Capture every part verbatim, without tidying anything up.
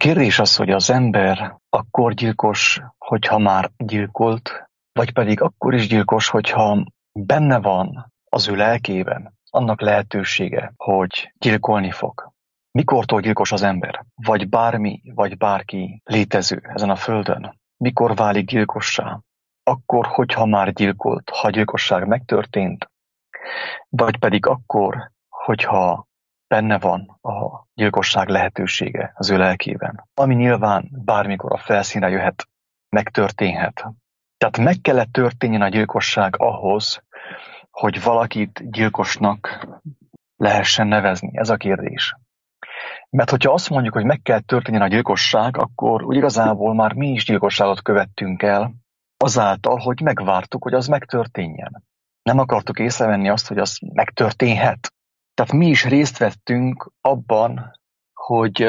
Kérdés az, hogy az ember akkor gyilkos, hogyha már gyilkolt, vagy pedig akkor is gyilkos, hogyha benne van az ő lelkében annak lehetősége, hogy gyilkolni fog. Mikortól gyilkos az ember? Vagy bármi, vagy bárki létező ezen a földön? Mikor válik gyilkossá? Akkor, hogyha már gyilkolt, ha a gyilkosság megtörtént, vagy pedig akkor, hogyha benne van a gyilkosság lehetősége az ő lelkében, ami nyilván bármikor a felszínre jöhet, megtörténhet. Tehát meg kellett történjen a gyilkosság ahhoz, hogy valakit gyilkosnak lehessen nevezni. Ez a kérdés. Mert hogyha azt mondjuk, hogy meg kell történjen a gyilkosság, akkor úgy igazából már mi is gyilkosságot követtünk el, azáltal, hogy megvártuk, hogy az megtörténjen. Nem akartuk észrevenni azt, hogy az megtörténhet. Tehát mi is részt vettünk abban, hogy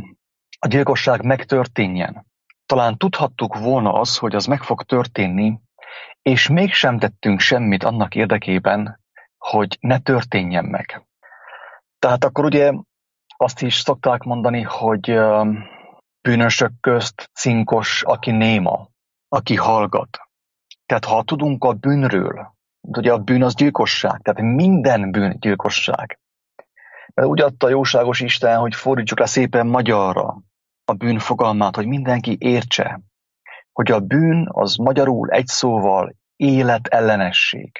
a gyilkosság megtörténjen. Talán tudhattuk volna az, hogy az meg fog történni, és mégsem tettünk semmit annak érdekében, hogy ne történjen meg. Tehát akkor ugye azt is szokták mondani, hogy bűnösök közt cinkos, aki néma, aki hallgat. Tehát ha tudunk a bűnről, ugye a bűn az gyilkosság, tehát minden bűn gyilkosság. Mert úgy adta a jóságos Isten, hogy fordítsuk le szépen magyarra a bűn fogalmát, hogy mindenki értse, hogy a bűn az magyarul egy szóval életellenesség.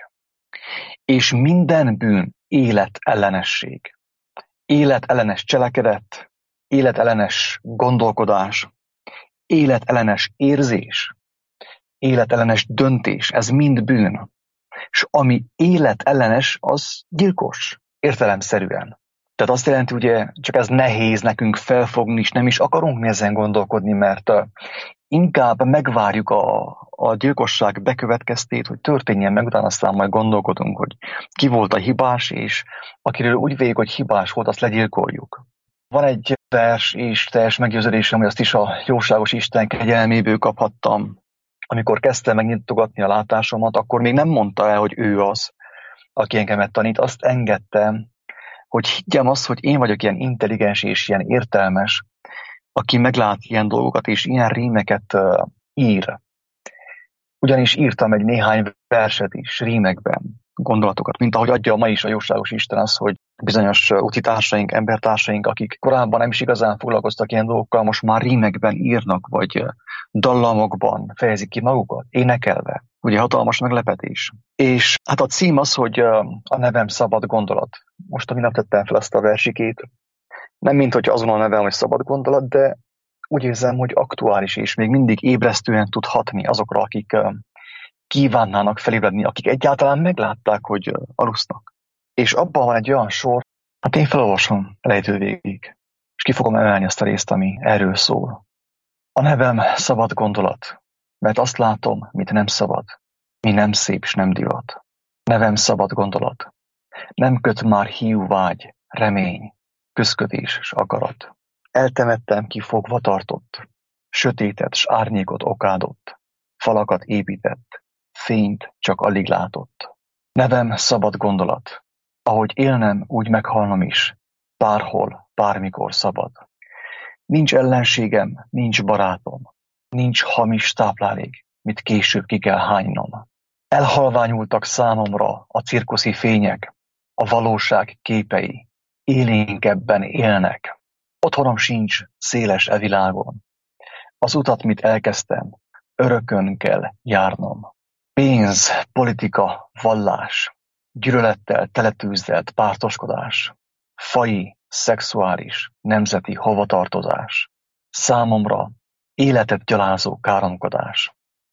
És minden bűn életellenesség. Életellenes cselekedet, életellenes gondolkodás, életellenes érzés, életellenes döntés, ez mind bűn. És ami életellenes, az gyilkos, értelemszerűen. Tehát azt jelenti, ugye, csak ez nehéz nekünk felfogni, és nem is akarunk mi ezen gondolkodni, mert uh, inkább megvárjuk a, a gyilkosság bekövetkeztét, hogy történjen meg, utána aztán majd gondolkodunk, hogy ki volt a hibás, és akiről úgy véljük, hogy hibás volt, azt legyilkoljuk. Van egy vers, és teljes meggyőződésem, hogy azt is a jóságos Isten kegyelméből kaphattam. Amikor kezdtem megnyitogatni a látásomat, akkor még nem mondta el, hogy ő az, aki engemet tanít. Azt engedte, hogy higgyem azt, hogy én vagyok ilyen intelligens és ilyen értelmes, aki meglát ilyen dolgokat és ilyen rímeket uh, ír. Ugyanis írtam egy néhány verset is rímekben, gondolatokat, mint ahogy adja ma is a jóságos Isten az, hogy bizonyos utitársaink, embertársaink, akik korábban nem is igazán foglalkoztak ilyen dolgokkal, most már rímekben írnak, vagy dallamokban fejezik ki magukat, énekelve. Ugye hatalmas meglepetés. És hát a cím az, hogy a nevem szabad gondolat. Most a minap tettem fel azt a versikét. Nem mint hogy azon a nevem, hogy szabad gondolat, de úgy érzem, hogy aktuális és még mindig ébresztően tud hatni azokra, akik kívánnának felébredni, akik egyáltalán meglátták, hogy alusznak. És abban van egy olyan sor, hát én felolvasom elejétől végig, és ki fogom emelni azt a részt, ami erről szól. A nevem szabad gondolat, mert azt látom, mit nem szabad, mi nem szép és nem divat. Nevem szabad gondolat, nem köt már hiú vágy, remény, közködés és akarat. Eltemettem ki fogva tartott, sötétet s árnyékot okádott, falakat épített, fényt csak alig látott. Nevem szabad gondolat, ahogy élnem, úgy meghalnom is, bárhol, bármikor szabad. Nincs ellenségem, nincs barátom, nincs hamis táplálék, mit később ki kell hánynom. Elhalványultak számomra a cirkuszi fények, a valóság képei, élénkebben élnek. Otthonom sincs széles e világon. Az utat, mit elkezdtem, örökön kell járnom. Pénz, politika, vallás, gyűlölettel teletűzdelt pártoskodás, faji, szexuális, nemzeti hovatartozás, számomra életet gyalázó káromkodás.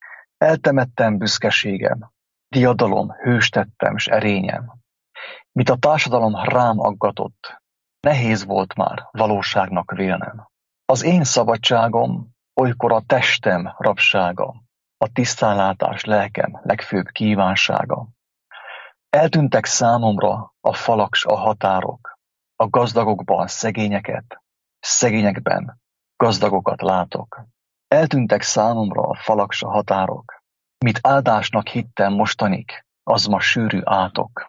Eltemettem büszkeségem, diadalom, hőstettem s erényem. Mit a társadalom rám aggatott, nehéz volt már valóságnak vélnem. Az én szabadságom olykor a testem rabsága, a tisztánlátás lelkem legfőbb kívánsága. Eltűntek számomra a falak s a határok, a gazdagokban szegényeket, szegényekben gazdagokat látok. Eltűntek számomra a falak s a határok, mit áldásnak hittem mostanig, az ma sűrű átok.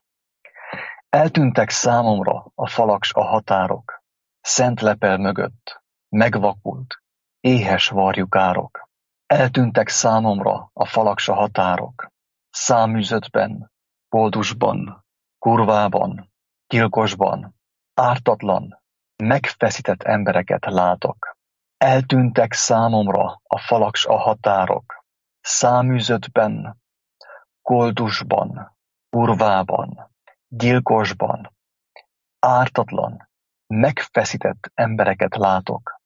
Eltűntek számomra a falak s a határok, szent lepel mögött, megvakult, éhes varjukárok. Eltűntek számomra a falaksa határok. Száműzöttben, koldusban, kurvában, gyilkosban, ártatlan, megfeszített embereket látok. Eltűntek számomra a falaks a határok. Száműzöttben, koldusban, kurvában, gyilkosban, ártatlan, megfeszített embereket látok.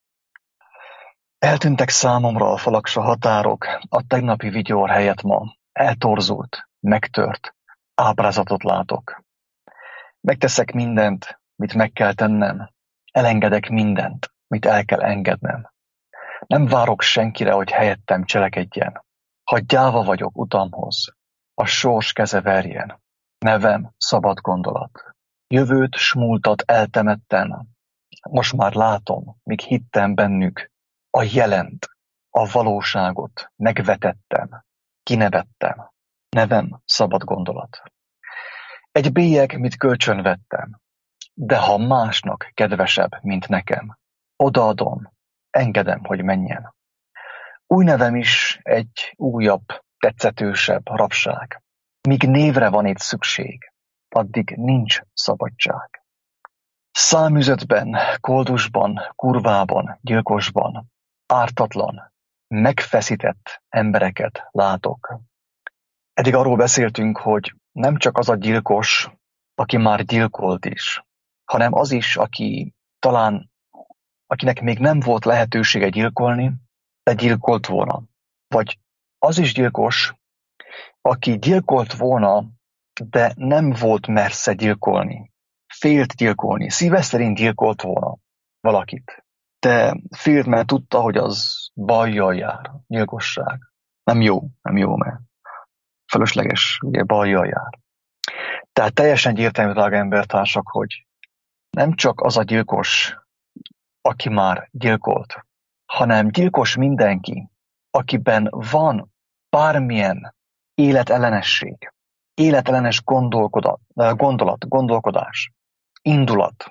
Eltűntek számomra a falaks a határok, a tegnapi vigyor helyett ma eltorzult, megtört, ábrázatot látok. Megteszek mindent, mit meg kell tennem, elengedek mindent, mit el kell engednem. Nem várok senkire, hogy helyettem cselekedjen. Ha gyáva vagyok utamhoz, a sors keze verjen. Nevem szabad gondolat. Jövőt s múltat eltemettem. Most már látom, míg hittem bennük, a jelent, a valóságot megvetettem, kinevettem. Nevem szabad gondolat. Egy bélyeg, mit kölcsönvettem, de ha másnak kedvesebb, mint nekem, odaadom, engedem, hogy menjen. Új nevem is egy újabb, tetszetősebb rabság. Míg névre van itt szükség, addig nincs szabadság. Száműzöttben, koldusban, kurvában, gyilkosban, ártatlan, megfeszített embereket látok. Eddig arról beszéltünk, hogy nem csak az a gyilkos, aki már gyilkolt is, hanem az is, aki talán, akinek még nem volt lehetősége gyilkolni, de gyilkolt volna. Vagy az is gyilkos, aki gyilkolt volna, de nem volt mersze gyilkolni. Félt gyilkolni, szíve szerint gyilkolt volna valakit. De félt, mert tudta, hogy az bajjal jár, gyilkosság. Nem jó, nem jó, mert felesleges, ugye bajjal jár. Tehát teljesen egyértelmű, drága embertársak, hogy nem csak az a gyilkos, aki már gyilkolt, hanem gyilkos mindenki, akiben van bármilyen életellenesség, életellenes gondolkodat, gondolat, gondolkodás, indulat,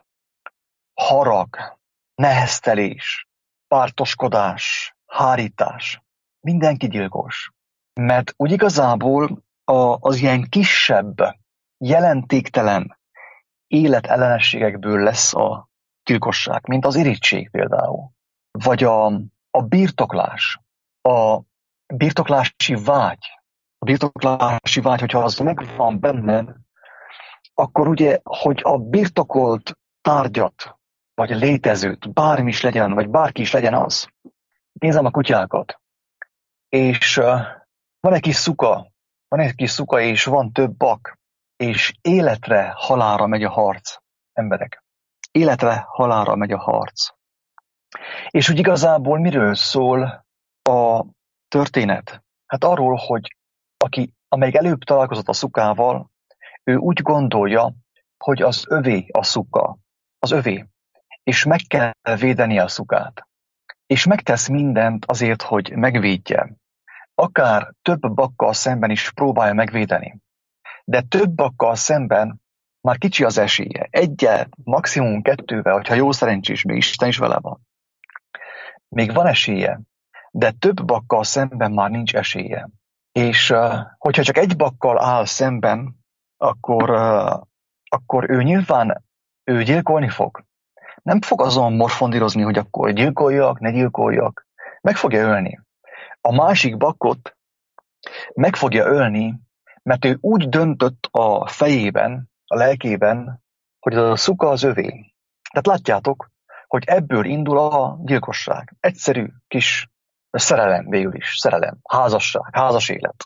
harag, neheztelés, pártoskodás, hárítás. Mindenki gyilkos. Mert úgy igazából a, az ilyen kisebb, jelentéktelen életellenességekből lesz a gyilkosság, mint az irigység például. Vagy a, a birtoklás, a birtoklási vágy. A birtoklási vágy, hogyha az megvan benned, akkor ugye, hogy a birtokolt tárgyat, vagy létezőt, bármi is legyen, vagy bárki is legyen az. Nézem a kutyákat, és uh, van egy kis szuka, van egy kis szuka, és van több bak, és életre, halálra megy a harc, emberek. Életre, halálra megy a harc. És úgy igazából miről szól a történet? Hát arról, hogy aki, amelyik előbb találkozott a szukával, ő úgy gondolja, hogy az övé a szuka, az övé, és meg kell védeni a szukát. És megtesz mindent azért, hogy megvédje. Akár több bakkal szemben is próbálja megvédeni. De több bakkal szemben már kicsi az esélye. Egyel, maximum kettővel, hogyha jó szerencsés, még Isten is vele van. Még van esélye, de több bakkal szemben már nincs esélye. És uh, hogyha csak egy bakkal áll szemben, akkor, uh, akkor ő nyilván ő gyilkolni fog. Nem fog azon morfondírozni, hogy akkor gyilkoljak, ne gyilkoljak. Meg fogja ölni. A másik bakkot meg fogja ölni, mert ő úgy döntött a fejében, a lelkében, hogy az a szuka az övé. Tehát látjátok, hogy ebből indul a gyilkosság. Egyszerű kis szerelem végül is, szerelem, házasság, házas élet.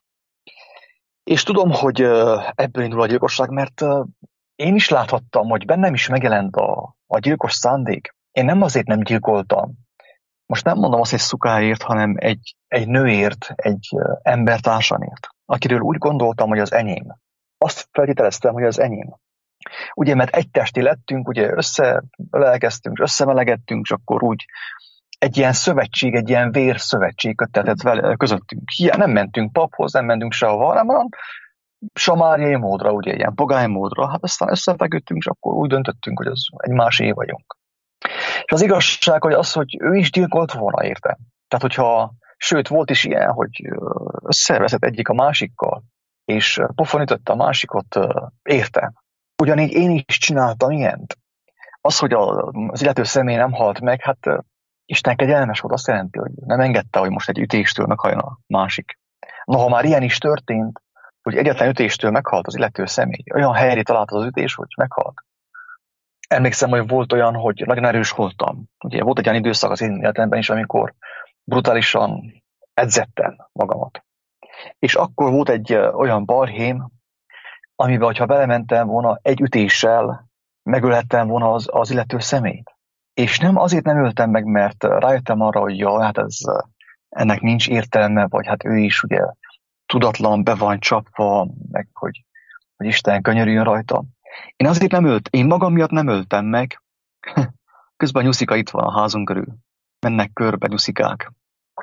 És tudom, hogy ebből indul a gyilkosság, mert én is láthattam, hogy bennem is megjelent a, a gyilkos szándék. Én nem azért nem gyilkoltam. Most nem mondom azt egy szukáért, hanem egy, egy nőért, egy embertársamért, akiről úgy gondoltam, hogy az enyém. Azt feltételeztem, hogy az enyém. Ugye, mert egy testi lettünk, ugye összeölelkeztünk, összemelegettünk, és akkor úgy egy ilyen szövetség, egy ilyen vérszövetség köttetett vele közöttünk. Hiá, nem mentünk paphoz, nem mentünk sehova, hanem olyan samáriai módra, ugye, ilyen pogány módra. Hát aztán összefeküdtünk, és akkor úgy döntöttünk, hogy az egy másé vagyunk. És az igazság, hogy az, hogy ő is gyilkolt volna, érte. Tehát, hogyha, sőt, volt is ilyen, hogy összevezett egyik a másikkal, és pofonütötte a másikot, érte. Ugyanígy én is csináltam ilyent. Az, hogy az illető személy nem halt meg, hát Isten kegyelmes volt, azt jelenti, hogy nem engedte, hogy most egy ütéstől meghalljon a másik. Noha már ilyen is történt, hogy egyetlen ütéstől meghalt az illető személy. Olyan helyre talált az ütés, hogy meghalt. Emlékszem, hogy volt olyan, hogy nagyon erős voltam. Ugye volt egy olyan időszak az én életemben is, amikor brutálisan edzettem magamat. És akkor volt egy olyan balhém, amiben, ha belementem volna egy ütéssel, megölhettem volna az, az illető személyt. És nem azért nem öltem meg, mert rájöttem arra, hogy ja, hát ez, ennek nincs értelme, vagy hát ő is ugye tudatlan be van csapva, meg hogy, hogy Isten könyörüljön rajta. Én azért nem ölt, én magam miatt nem öltem meg. Közben a nyuszika itt van a házunk körül. Mennek körbe nyuszikák.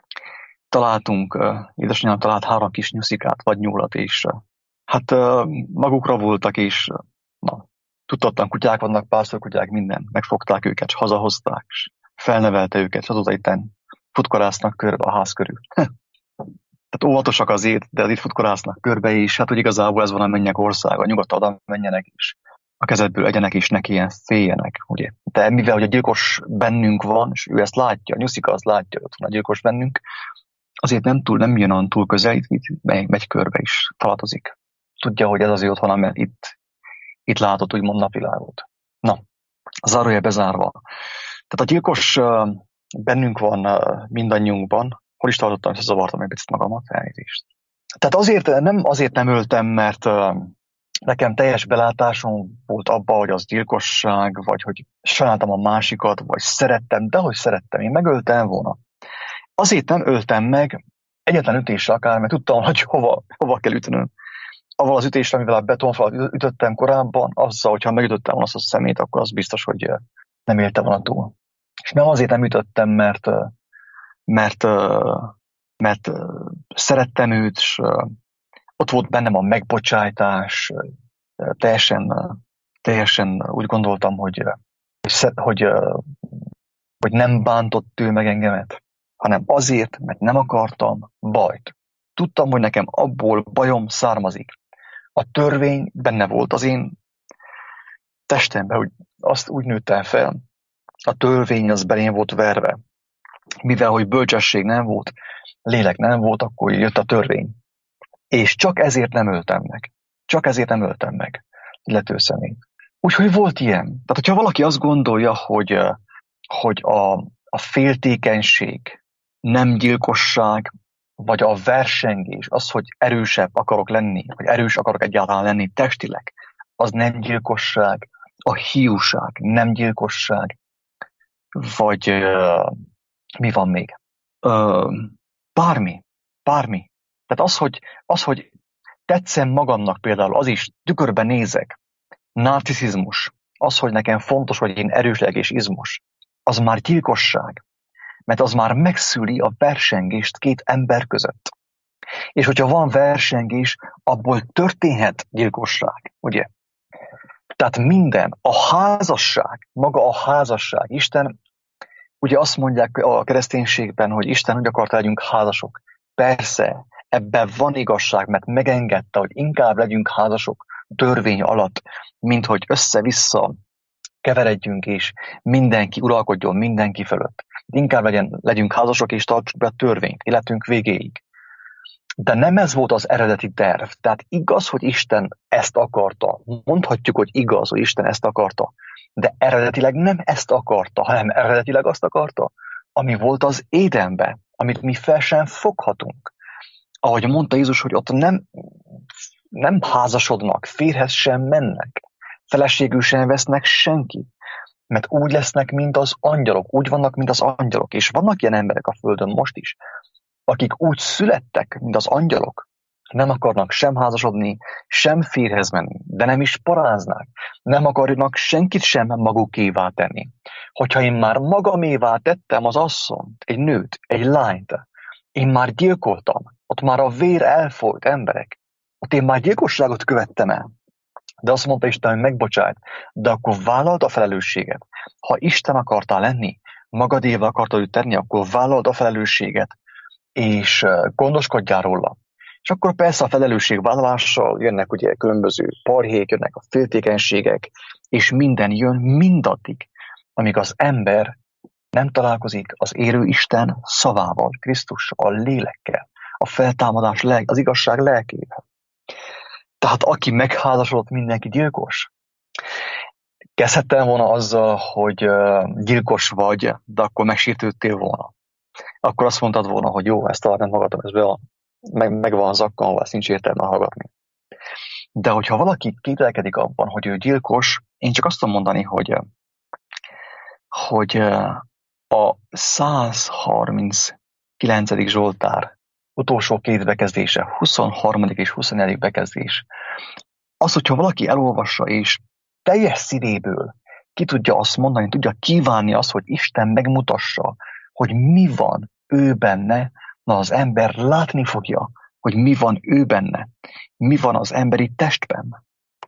Találtunk, édesanyám talált három kis nyuszikát, vagy nyúlat, és hát magukra voltak, és na, tudtatlan kutyák vannak, pásztorkutyák, minden. Megfogták őket, és hazahozták, és felnevelte őket, és azóta itten futkorásznak körbe a ház körül. Tehát óvatosak azért, de az itt futkorásznak körbe is, hát hogy igazából ez van a mennyek országa, nyugodtan oda menjenek is. A kezedből egyenek is neki, ilyen féljenek, ugye. De mivel, hogy a gyilkos bennünk van, és ő ezt látja, a nyuszika azt látja, hogy ott van a gyilkos bennünk, azért nem túl, nem jön olyan túl közel, itt megy, megy körbe is, találkozik. Tudja, hogy ez az ő otthona, mert itt, itt látott úgymond napvilágot. Na, zárója bezárva. Tehát a gyilkos bennünk van mindannyiunkban. Hol is tartottam, és zavartam egy picit magamat, elnézést. Tehát azért nem azért nem öltem, mert nekem teljes belátásom volt abba, hogy az gyilkosság, vagy hogy sajnáltam a másikat, vagy szerettem, de hogy szerettem, én megöltem volna. Azért nem öltem meg egyetlen ütéssel akár, mert tudtam, hogy hova, hova kell ütnöm. Avval az ütéssel, amivel a betonfalat ütöttem korábban, azzal, hogyha megütöttem volna azt a szemét, akkor az biztos, hogy nem élte volna túl. És nem azért nem ütöttem, mert, mert, mert szerettem őt, és ott volt bennem a megbocsájtás, teljesen, teljesen úgy gondoltam, hogy, hogy, hogy nem bántott ő meg engemet, hanem azért, mert nem akartam bajt. Tudtam, hogy nekem abból bajom származik. A törvény benne volt az én testemben, hogy azt úgy nőttem fel. A törvény az belém volt verve. Mivel, hogy bölcsesség nem volt, lélek nem volt, akkor jött a törvény. És csak ezért nem öltem meg. Csak ezért nem öltem meg illető személyt. Úgyhogy volt ilyen. Tehát, hogyha valaki azt gondolja, hogy, hogy a, a féltékenység, nem gyilkosság, vagy a versengés, az, hogy erősebb akarok lenni, vagy erős akarok egyáltalán lenni testileg, az nem gyilkosság, a hiúság nem gyilkosság, vagy uh, mi van még? Uh, bármi, bármi. Tehát az, hogy, az, hogy tetszem magamnak például, az is tükörben nézek, narciszizmus, az, hogy nekem fontos, hogy én erős legyek és izmos, az már gyilkosság, mert az már megszüli a versengést két ember között. És hogyha van versengés, abból történhet gyilkosság, ugye? Tehát minden, a házasság, maga a házasság, Isten, ugye azt mondják a kereszténységben, hogy Isten úgy akart, legyünk házasok. Persze, ebben van igazság, mert megengedte, hogy inkább legyünk házasok törvény alatt, mint hogy össze-vissza keveredjünk, és mindenki uralkodjon mindenki fölött. Inkább legyen, legyünk házasok, és tartsuk be a törvényt életünk végéig. De nem ez volt az eredeti terv. Tehát igaz, hogy Isten ezt akarta. Mondhatjuk, hogy igaz, hogy Isten ezt akarta. De eredetileg nem ezt akarta, hanem eredetileg azt akarta, ami volt az Édenben, amit mi fel sem foghatunk. Ahogy mondta Jézus, hogy ott nem, nem házasodnak, férhez sem mennek, feleségül sem vesznek senki, mert úgy lesznek, mint az angyalok, úgy vannak, mint az angyalok. És vannak ilyen emberek a Földön most is, akik úgy születtek, mint az angyalok, nem akarnak sem házasodni, sem férhez menni, de nem is paráznak, nem akarnak senkit sem magukévá tenni. Hogyha én már magamévá tettem az asszonyt, egy nőt, egy lányt, én már gyilkoltam, ott már a vér elfolyt, emberek, ott én már gyilkosságot követtem el. De azt mondta Isten, hogy megbocsájt, de akkor vállalt a felelősséget. Ha Isten akartál lenni, magadévá akartad őt tenni, akkor vállald a felelősséget, és gondoskodjál róla. És akkor persze a felelősségvállalással jönnek ugye különböző parhék, jönnek a féltékenységek, és minden jön mindaddig, amíg az ember nem találkozik az élő Isten szavával, Krisztussal, a lélekkel, a feltámadás, lelk, az igazság lelkével. Tehát aki megházasodott, mindenki gyilkos. Kezdhettem volna azzal, hogy gyilkos vagy, de akkor megsértődtél volna. Akkor azt mondtad volna, hogy jó, ezt talán nem hallgatom, ez be a, meg, meg van az akkan, ezt nincs értelme hallgatni. De hogyha valaki kételkedik abban, hogy ő gyilkos, én csak azt tudom mondani, hogy, hogy a száz harminckilencedik Zsoltár utolsó két bekezdése, huszonharmadik és huszonnegyedik bekezdés, az, hogyha valaki elolvassa és teljes szívéből ki tudja azt mondani, tudja kívánni azt, hogy Isten megmutassa, hogy mi van ő benne, na az ember látni fogja, hogy mi van ő benne, mi van az emberi testben,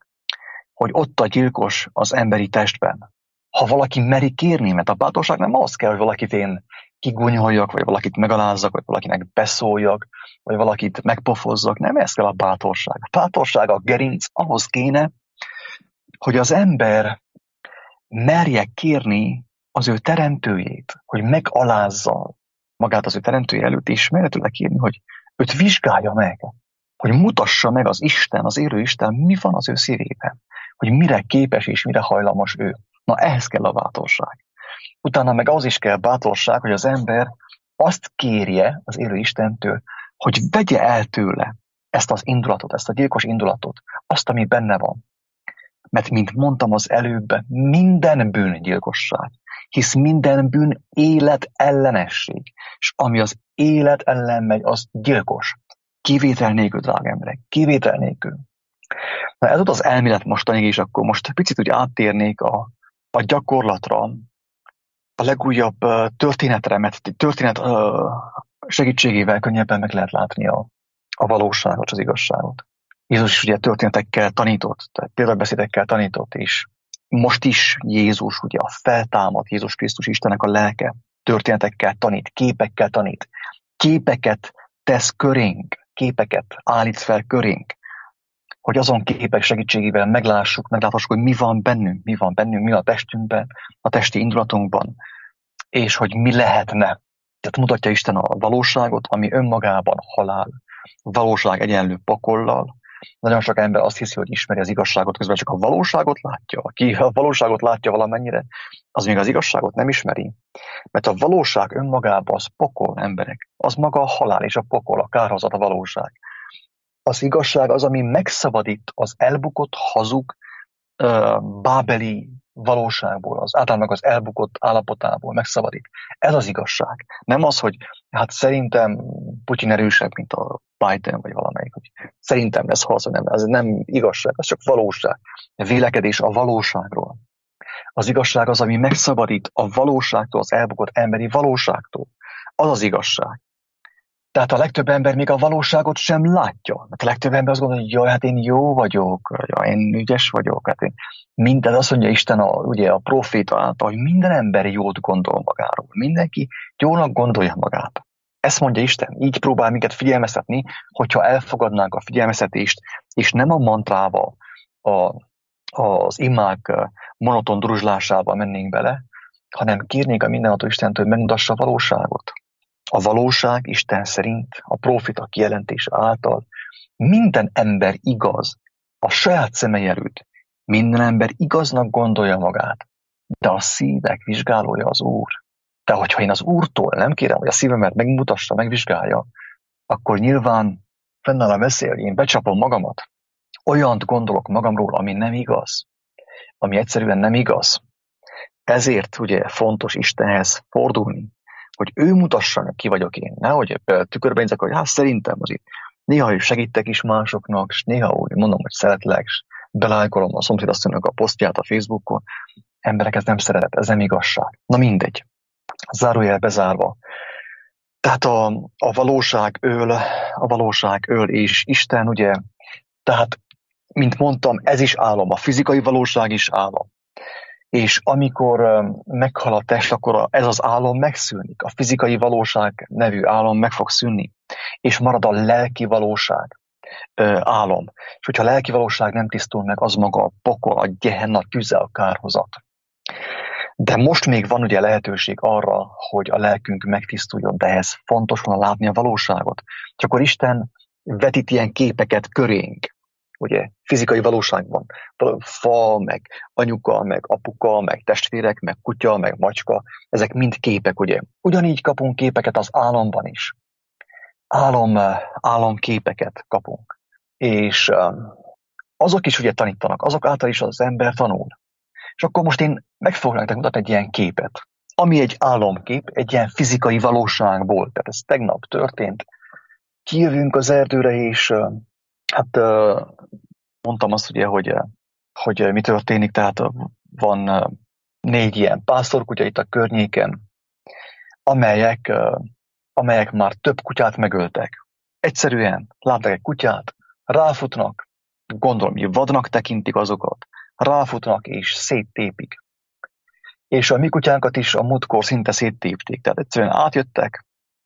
hogy ott a gyilkos az emberi testben. Ha valaki meri kérni, mert a bátorság nem az kell, hogy valakit én kigúnyoljak, vagy valakit megalázzak, vagy valakinek beszóljak, vagy valakit megpofozzak, nem ez kell a bátorság. A bátorság, a gerinc ahhoz kéne, hogy az ember merje kérni az ő teremtőjét, hogy megalázza magát az ő teremtője előtt, és merje tőle kérni, hogy őt vizsgálja meg, hogy mutassa meg az Isten, az élő Isten, mi van az ő szívében, hogy mire képes és mire hajlamos ő. Na ehhez kell a bátorság. Utána meg az is kell bátorság, hogy az ember azt kérje az élő Istentől, hogy vegye el tőle ezt az indulatot, ezt a gyilkos indulatot, azt, ami benne van. Mert, mint mondtam az előbb, minden bűn gyilkosság, hisz minden bűn élet ellenesség, és ami az élet ellen megy, az gyilkos. Kivétel nélkül, drága emberek, kivétel nélkül. Na ez ott az elmélet mostanig, és akkor most picit úgy áttérnék a, a gyakorlatra, a legújabb történetre, mert történet segítségével könnyebben meg lehet látni a, a valóságot, az igazságot. Jézus is ugye történetekkel tanított, tehát példabeszédekkel tanított, és most is Jézus, ugye a feltámadt Jézus Krisztus Istennek a lelke, történetekkel tanít, képekkel tanít, képeket tesz körénk, képeket állít fel körénk, hogy azon képek segítségével meglássuk, megláthassuk, hogy mi van bennünk, mi van bennünk, mi a testünkben, a testi indulatunkban, és hogy mi lehetne. Tehát mutatja Isten a valóságot, ami önmagában halál, valóság egyenlő pokollal. Nagyon sok ember azt hiszi, hogy ismeri az igazságot, közben csak a valóságot látja. Aki a valóságot látja valamennyire, az még az igazságot nem ismeri. Mert a valóság önmagában az pokol, emberek. Az maga a halál és a pokol, a kárhozat, a valóság. Az igazság az, ami megszabadít az elbukott, hazug, bábeli valóságból, az általában az elbukott állapotából megszabadít. Ez az igazság. Nem az, hogy hát szerintem Putyin erősebb, mint a Biden, vagy valamelyik, hogy szerintem lesz harc, nem, ez nem igazság, ez csak valóság. A vélekedés a valóságról. Az igazság az, ami megszabadít a valóságtól, az elbukott emberi valóságtól. Az az igazság. Tehát a legtöbb ember még a valóságot sem látja. Hát a legtöbb ember azt gondolja, hogy jaj, hát én jó vagyok, jaj, én ügyes vagyok. Hát én minden, azt mondja Isten a, ugye a proféta által, hogy minden ember jót gondol magáról. Mindenki jónak gondolja magát. Ezt mondja Isten. Így próbál minket figyelmeztetni, hogyha elfogadnánk a figyelmeztetést, és nem a mantrával, a, az imák monoton druzslásába mennénk bele, hanem kérnék a mindenható Istentől, hogy megmutassa a valóságot. A valóság Isten szerint, a prófita kijelentése által minden ember igaz, a saját szemei előtt. Minden ember igaznak gondolja magát, de a szívek vizsgálója az Úr. De hogyha én az Úrtól nem kérem, hogy a szívemet megmutassa, megvizsgálja, akkor nyilván fennáll a veszély, hogy én becsapom magamat. Olyant gondolok magamról, ami nem igaz, ami egyszerűen nem igaz. Ezért ugye fontos Istenhez fordulni, hogy ő mutassa meg, ki vagyok én. Nehogy tükörben nézek, hogy hát szerintem azért néha is segítek is másoknak, és néha úgy mondom, hogy szeretlek, és belájkolom a szomszédasszonynak a posztját a Facebookon. Emberek, ez nem szeretet, ez nem igazság. Na mindegy. Zárójel bezárva. Tehát a, a valóság öl, a valóság öl, és Isten ugye, tehát, mint mondtam, ez is álom, a fizikai valóság is álom. És amikor meghal a test, akkor ez az álom megszűnik. A fizikai valóság nevű álom meg fog szűnni, és marad a lelki valóság álom. És hogyha a lelki valóság nem tisztul meg, az maga a pokol, a gehenna, a tüze, a kárhozat. De most még van ugye lehetőség arra, hogy a lelkünk megtisztuljon, de ehhez fontos volna látni a valóságot. És akkor Isten vetít ilyen képeket körénk, ugye, fizikai valóságban. Fa, meg anyuka, meg apuka, meg testvérek, meg kutya, meg macska, ezek mind képek, ugye. Ugyanígy kapunk képeket az álomban is. Álom, álomképeket kapunk. És azok is ugye tanítanak, azok által is az ember tanul. És akkor most én meg fogok nektek mutatni egy ilyen képet, ami egy álomkép, egy ilyen fizikai valóságból. Tehát ez tegnap történt. Kijövünk az erdőre, és hát mondtam azt ugye, hogy, hogy mi történik, tehát van négy ilyen pásztorkutya itt a környéken, amelyek, amelyek már több kutyát megöltek. Egyszerűen látnak egy kutyát, ráfutnak, gondolom, hogy vadnak tekintik azokat, ráfutnak és széttépik. És a mi kutyánkat is a múltkor szinte széttépték, tehát egyszerűen átjöttek.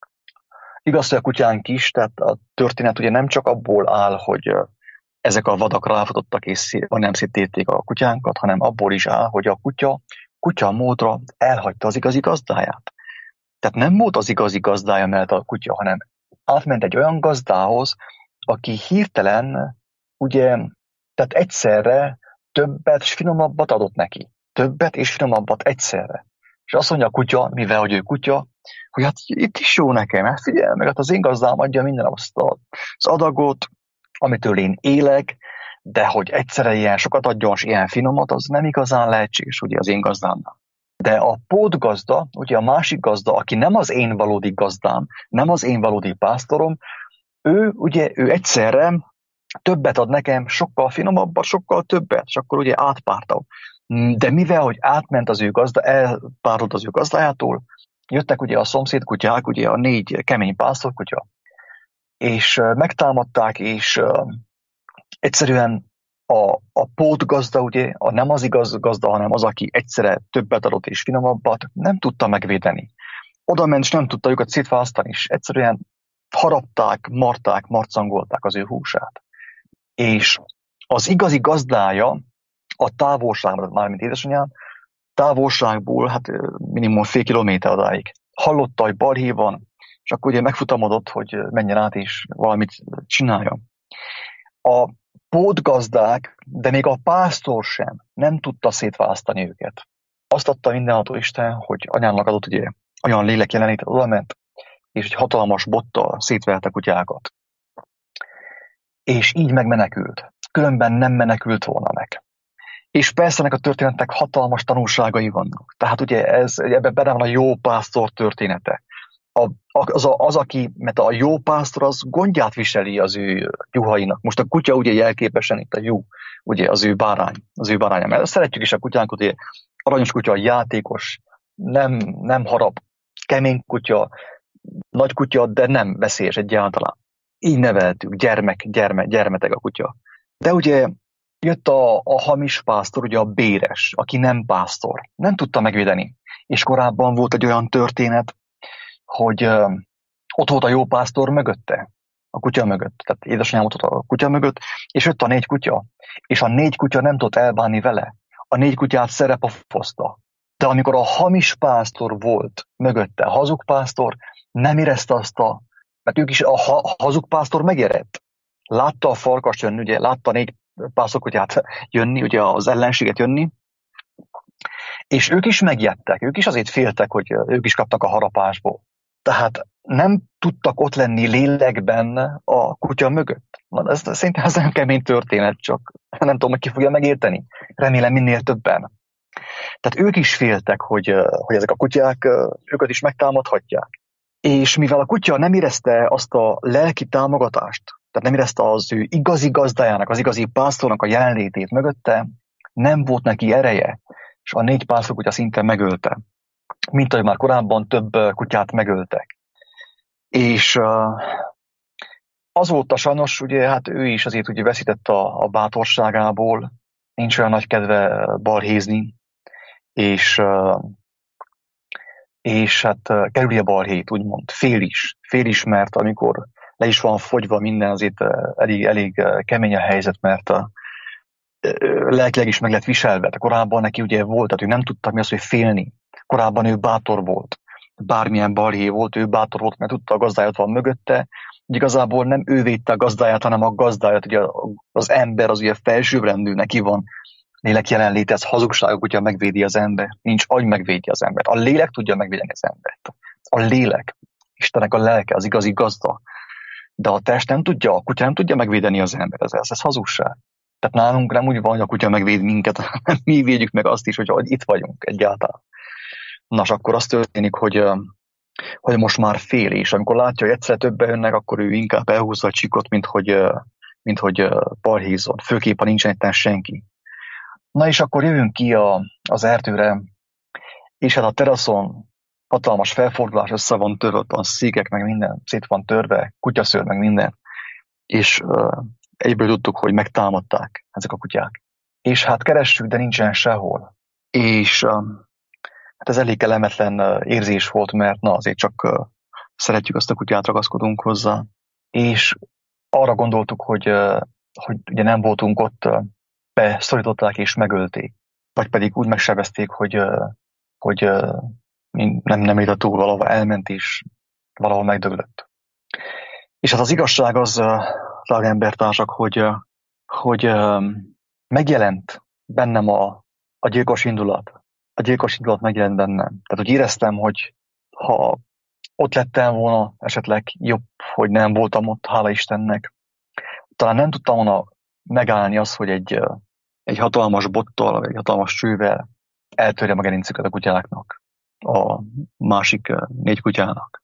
Igaz, hogy a kutyánk is, tehát a történet ugye nem csak abból áll, hogy ezek a vadak ráfutottak és nem széttépték a kutyánkat, hanem abból is áll, hogy a kutya kutya módra elhagyta az igazi gazdáját. Tehát nem volt az igazi gazdája mellett a kutya, hanem átment egy olyan gazdához, aki hirtelen, ugye, tehát egyszerre többet és finomabbat adott neki. Többet és finomabbat egyszerre. És azt mondja a kutya, mivel hogy ő kutya, hogy hát itt is jó nekem, hát figyelj meg, hát az én gazdám adja minden azt az adagot, amitől én élek, de hogy egyszerre ilyen sokat adjon, és ilyen finomat, az nem igazán lehetséges, ugye az én gazdámnál. De a pótgazda, ugye a másik gazda, aki nem az én valódi gazdám, nem az én valódi pásztorom, ő ugye ő egyszerre többet ad nekem, sokkal finomabbat, sokkal többet, és akkor ugye átpártam. De mivel, hogy átment az ő gazda, elpárult az ő gazdájától, jöttek ugye a szomszéd kutyák, ugye a négy kemény pásztorkutya, és megtámadták, és uh, egyszerűen a, a pótgazda, ugye, a nem az igaz gazda, hanem az, aki egyszerre többet adott és finomabbat, nem tudta megvédeni. Oda ment, és nem tudta őket szétválasztani, és egyszerűen harapták, marták, marcangolták az ő húsát. És az igazi gazdája a távolságra, mármint édesanyám, távolságból, hát minimum fél kilométer odáig. Hallotta, hogy balhé van, és akkor ugye megfutamodott, hogy menjen át és valamit csináljon. A pótgazdák, de még a pásztor sem nem tudta szétválasztani őket. Azt adta mindenható Isten, hogy anyának adott ugye olyan lélek jelenétet, oda ment, és egy hatalmas bottal szétvelte kutyákat. És így megmenekült. Különben nem menekült volna meg. És persze ennek a történetnek hatalmas tanulságai vannak. Tehát ugye ez, ebben benne van a jó pásztor története. A, az, a, az, aki, mert a jó pásztor, az gondját viseli az ő juhainak. Most a kutya ugye jelképesen itt a juh, ugye az ő bárány, az ő báránya. Mert szeretjük is a kutyánkat, ugye aranyos kutya, játékos, nem, nem harap, kemény kutya, nagy kutya, de nem veszélyes egyáltalán. Így neveltük, gyermek, gyerme, gyermeteg a kutya. De ugye jött a, a hamis pásztor, ugye a béres, aki nem pásztor. Nem tudta megvédeni. És korábban volt egy olyan történet, hogy uh, ott volt a jó pásztor mögötte, a kutya mögött. Tehát édesanyám ott volt a kutya mögött, és jött a négy kutya. És a négy kutya nem tudott elbánni vele. A négy kutyát szerepofozta. De amikor a hamis pásztor volt mögötte, a hazug pásztor nem érezte azt a... Mert ők is, a ha, hazug pásztor megerett. Látta a farkas jönni, ugye, látta a négy pásztorkutyát jönni, ugye az ellenséget jönni, és ők is megijedtek, ők is azért féltek, hogy ők is kaptak a harapásból. Tehát nem tudtak ott lenni lélekben a kutya mögött. Ez szerintem ez nem kemény történet, csak nem tudom, hogy ki fogja megérteni. Remélem minél többen. Tehát ők is féltek, hogy, hogy ezek a kutyák őket is megtámadhatják. És mivel a kutya nem érezte azt a lelki támogatást, tehát nem érezte az ő igazi gazdájának, az igazi pásztornak a jelenlétét mögötte, nem volt neki ereje, és a négy pásztorkutya szinte megölte. Mint ahogy már korábban több kutyát megöltek. És uh, azóta sajnos, ugye, hát ő is azért ugye veszített a, a bátorságából, nincs olyan nagy kedve balhézni, és, és hát kerüli a balhét, úgymond, fél is. Fél is, mert amikor le is van fogyva minden, azért elég, elég kemény a helyzet, mert a, lelkileg is meg lett viselve. De korábban neki ugye volt, tehát ő nem tudta mi az, hogy félni. Korábban ő bátor volt. Bármilyen balhé volt, ő bátor volt, mert tudta, a gazdáját van mögötte. Igazából nem ő védte a gazdáját, hanem a gazdáját. Ugye az ember az ugye felsőbbrendű, neki van lélek jelenléte, ez hazugságok, hogyha megvédi az ember. Nincs agy megvédi az embert. A lélek tudja megvédeni az embert. A lélek, Istennek a lelke, az igazi gazda. De a test nem tudja, a kutya nem tudja megvédeni az embert. Ez, ez, ez hazugság. Tehát nálunk nem úgy van, hogy a kutya megvéd minket, hanem mi védjük meg azt is, hogy itt vagyunk egyáltalán. Nos, akkor az történik, hogy, hogy most már fél, és amikor látja, hogy egyszerre többen jönnek, akkor ő inkább elhúzza a csikot, mint hogy, mint hogy balhézzon. Főképp, ha nincsen itt senki. Na és akkor jövünk ki a, az erdőre, és hát a teraszon hatalmas felfordulás, össze van törve, ott van székek, meg minden, szét van törve, kutyaszőr, meg minden. És uh, egyből tudtuk, hogy megtámadták ezek a kutyák. És hát keressük, de nincsen sehol. És um, hát ez elég kellemetlen uh, érzés volt, mert na azért csak uh, szeretjük azt a kutyát, ragaszkodunk hozzá. És arra gondoltuk, hogy, uh, hogy ugye nem voltunk ott, uh, beszorították és megölték. Vagy pedig úgy megsebezték, hogy, uh, hogy uh, nem, nem élt túl, valahol elment és valahol megdöglött. És hát az igazság az, drága embertársak, hogy, hogy megjelent bennem a, a gyilkos indulat. A gyilkos indulat megjelent bennem. Tehát, hogy éreztem, hogy ha ott lettem volna, esetleg jobb, hogy nem voltam ott, hála Istennek. Talán nem tudtam volna megállni azt, hogy egy, egy hatalmas bottal, vagy egy hatalmas csővel eltörjem a gerincüket a kutyáknak, a másik négy kutyának.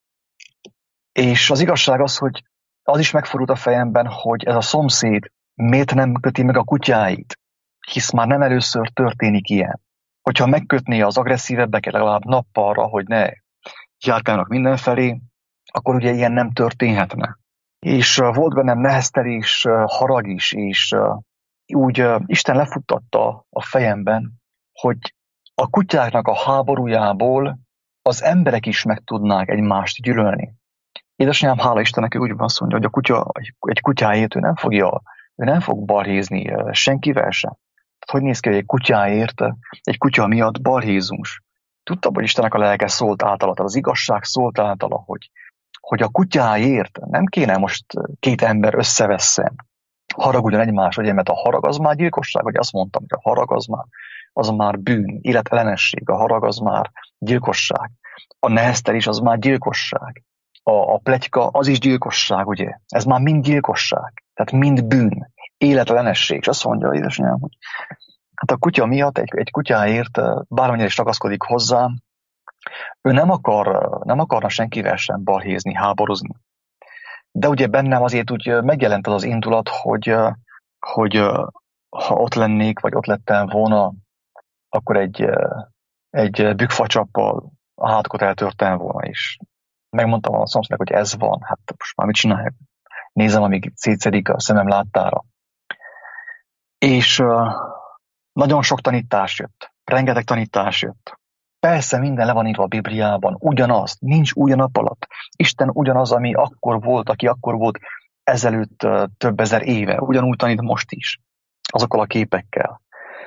És az igazság az, hogy az is megfordult a fejemben, hogy ez a szomszéd miért nem köti meg a kutyáit, hisz már nem először történik ilyen. Hogyha megkötné az agresszívebbeket legalább nappalra, hogy ne járkálnak mindenfelé, akkor ugye ilyen nem történhetne. És uh, volt bennem neheztelés, uh, harag is, és uh, úgy uh, Isten lefuttatta a fejemben, hogy a kutyáknak a háborújából az emberek is meg tudnák egymást gyűlölni. Édesanyám, hála Istennek, ő úgy van, azt mondja, hogy a kutya, egy kutyáért ő nem fogja, ő nem fog balhézni senkivel sem. Tehát hogy néz ki, hogy egy kutyáért, egy kutya miatt balhézunk. Tudtam, hogy Istennek a lelke szólt általa, az igazság szólt általa, hogy, hogy a kutyáért nem kéne most két ember összevesszen, haragudjon egymás, ugye, mert a harag az már gyilkosság, hogy azt mondtam, hogy a harag az már, az már bűn, életellenesség, a harag az már gyilkosság, a neheztelés az már gyilkosság. A, a pletyka az is gyilkosság, ugye? Ez már mind gyilkosság. Tehát mind bűn, életlenesség. És azt mondja, édesanyám, hogy hát a kutya miatt, egy, egy kutyáért bármennyire is ragaszkodik hozzá, ő nem, akar, nem akarna senkivel sem balhézni, háborozni. De ugye bennem azért úgy megjelent az az indulat, hogy, hogy ha ott lennék, vagy ott lettem volna, akkor egy, egy bükkfacsappal a hátkot eltörtem volna is. Megmondtam a szomszédnak, hogy ez van, hát most már mit csinálják? Nézem, amíg szétszedik a szemem láttára. És uh, nagyon sok tanítás jött, rengeteg tanítás jött. Persze minden le van írva a Bibliában, ugyanaz, nincs új a nap alatt. Isten ugyanaz, ami akkor volt, aki akkor volt ezelőtt uh, több ezer éve, ugyanúgy tanít most is, azokkal a képekkel.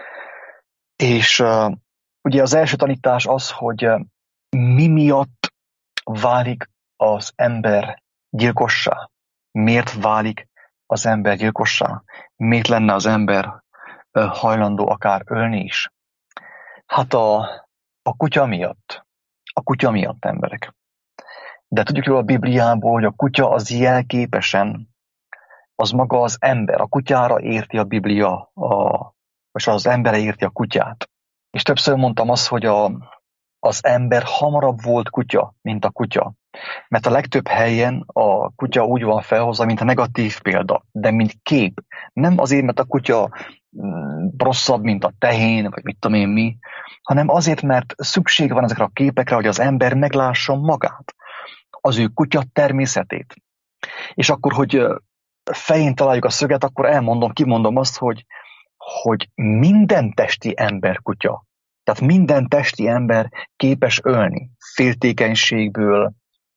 És uh, ugye az első tanítás az, hogy uh, mi miatt válik az ember gyilkossá? Miért válik az ember gyilkossá? Miért lenne az ember hajlandó akár ölni is? Hát a, a kutya miatt. A kutya miatt, emberek. De tudjuk jól a Bibliából, hogy a kutya az jelképesen, az maga az ember. A kutyára érti a Biblia, a, és az emberre érti a kutyát. És többször mondtam azt, hogy a az ember hamarabb volt kutya, mint a kutya. Mert a legtöbb helyen a kutya úgy van felhozva, mint a negatív példa, de mint kép. Nem azért, mert a kutya rosszabb, mint a tehén, vagy mit tudom én mi, hanem azért, mert szükség van ezekre a képekre, hogy az ember meglássa magát, az ő kutya természetét. És akkor, hogy fején találjuk a szöget, akkor elmondom, kimondom azt, hogy, hogy minden testi ember kutya. Tehát minden testi ember képes ölni. Féltékenységből,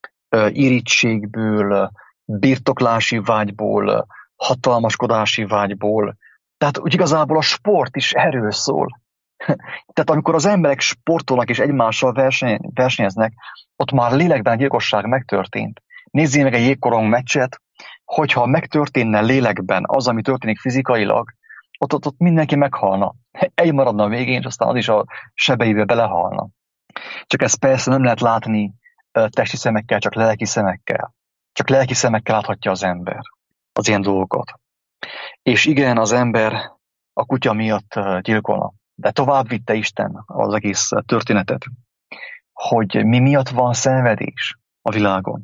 irítségből, birtoklási vágyból, hatalmaskodási vágyból. Tehát úgy igazából a sport is erről szól. Tehát amikor az emberek sportolnak és egymással verseny, versenyeznek, ott már lélekben a gyilkosság megtörtént. Nézzél meg egy jégkorong meccset, hogyha megtörténne lélekben az, ami történik fizikailag, ott, ott, ott mindenki meghalna. Egy maradna a végén, és aztán az is a sebeibe belehalna. Csak ezt persze nem lehet látni testi szemekkel, csak lelki szemekkel. Csak lelki szemekkel láthatja az ember az ilyen dolgokat. És igen, az ember a kutya miatt gyilkolna. De tovább vitte Isten az egész történetet, hogy mi miatt van szenvedés a világon.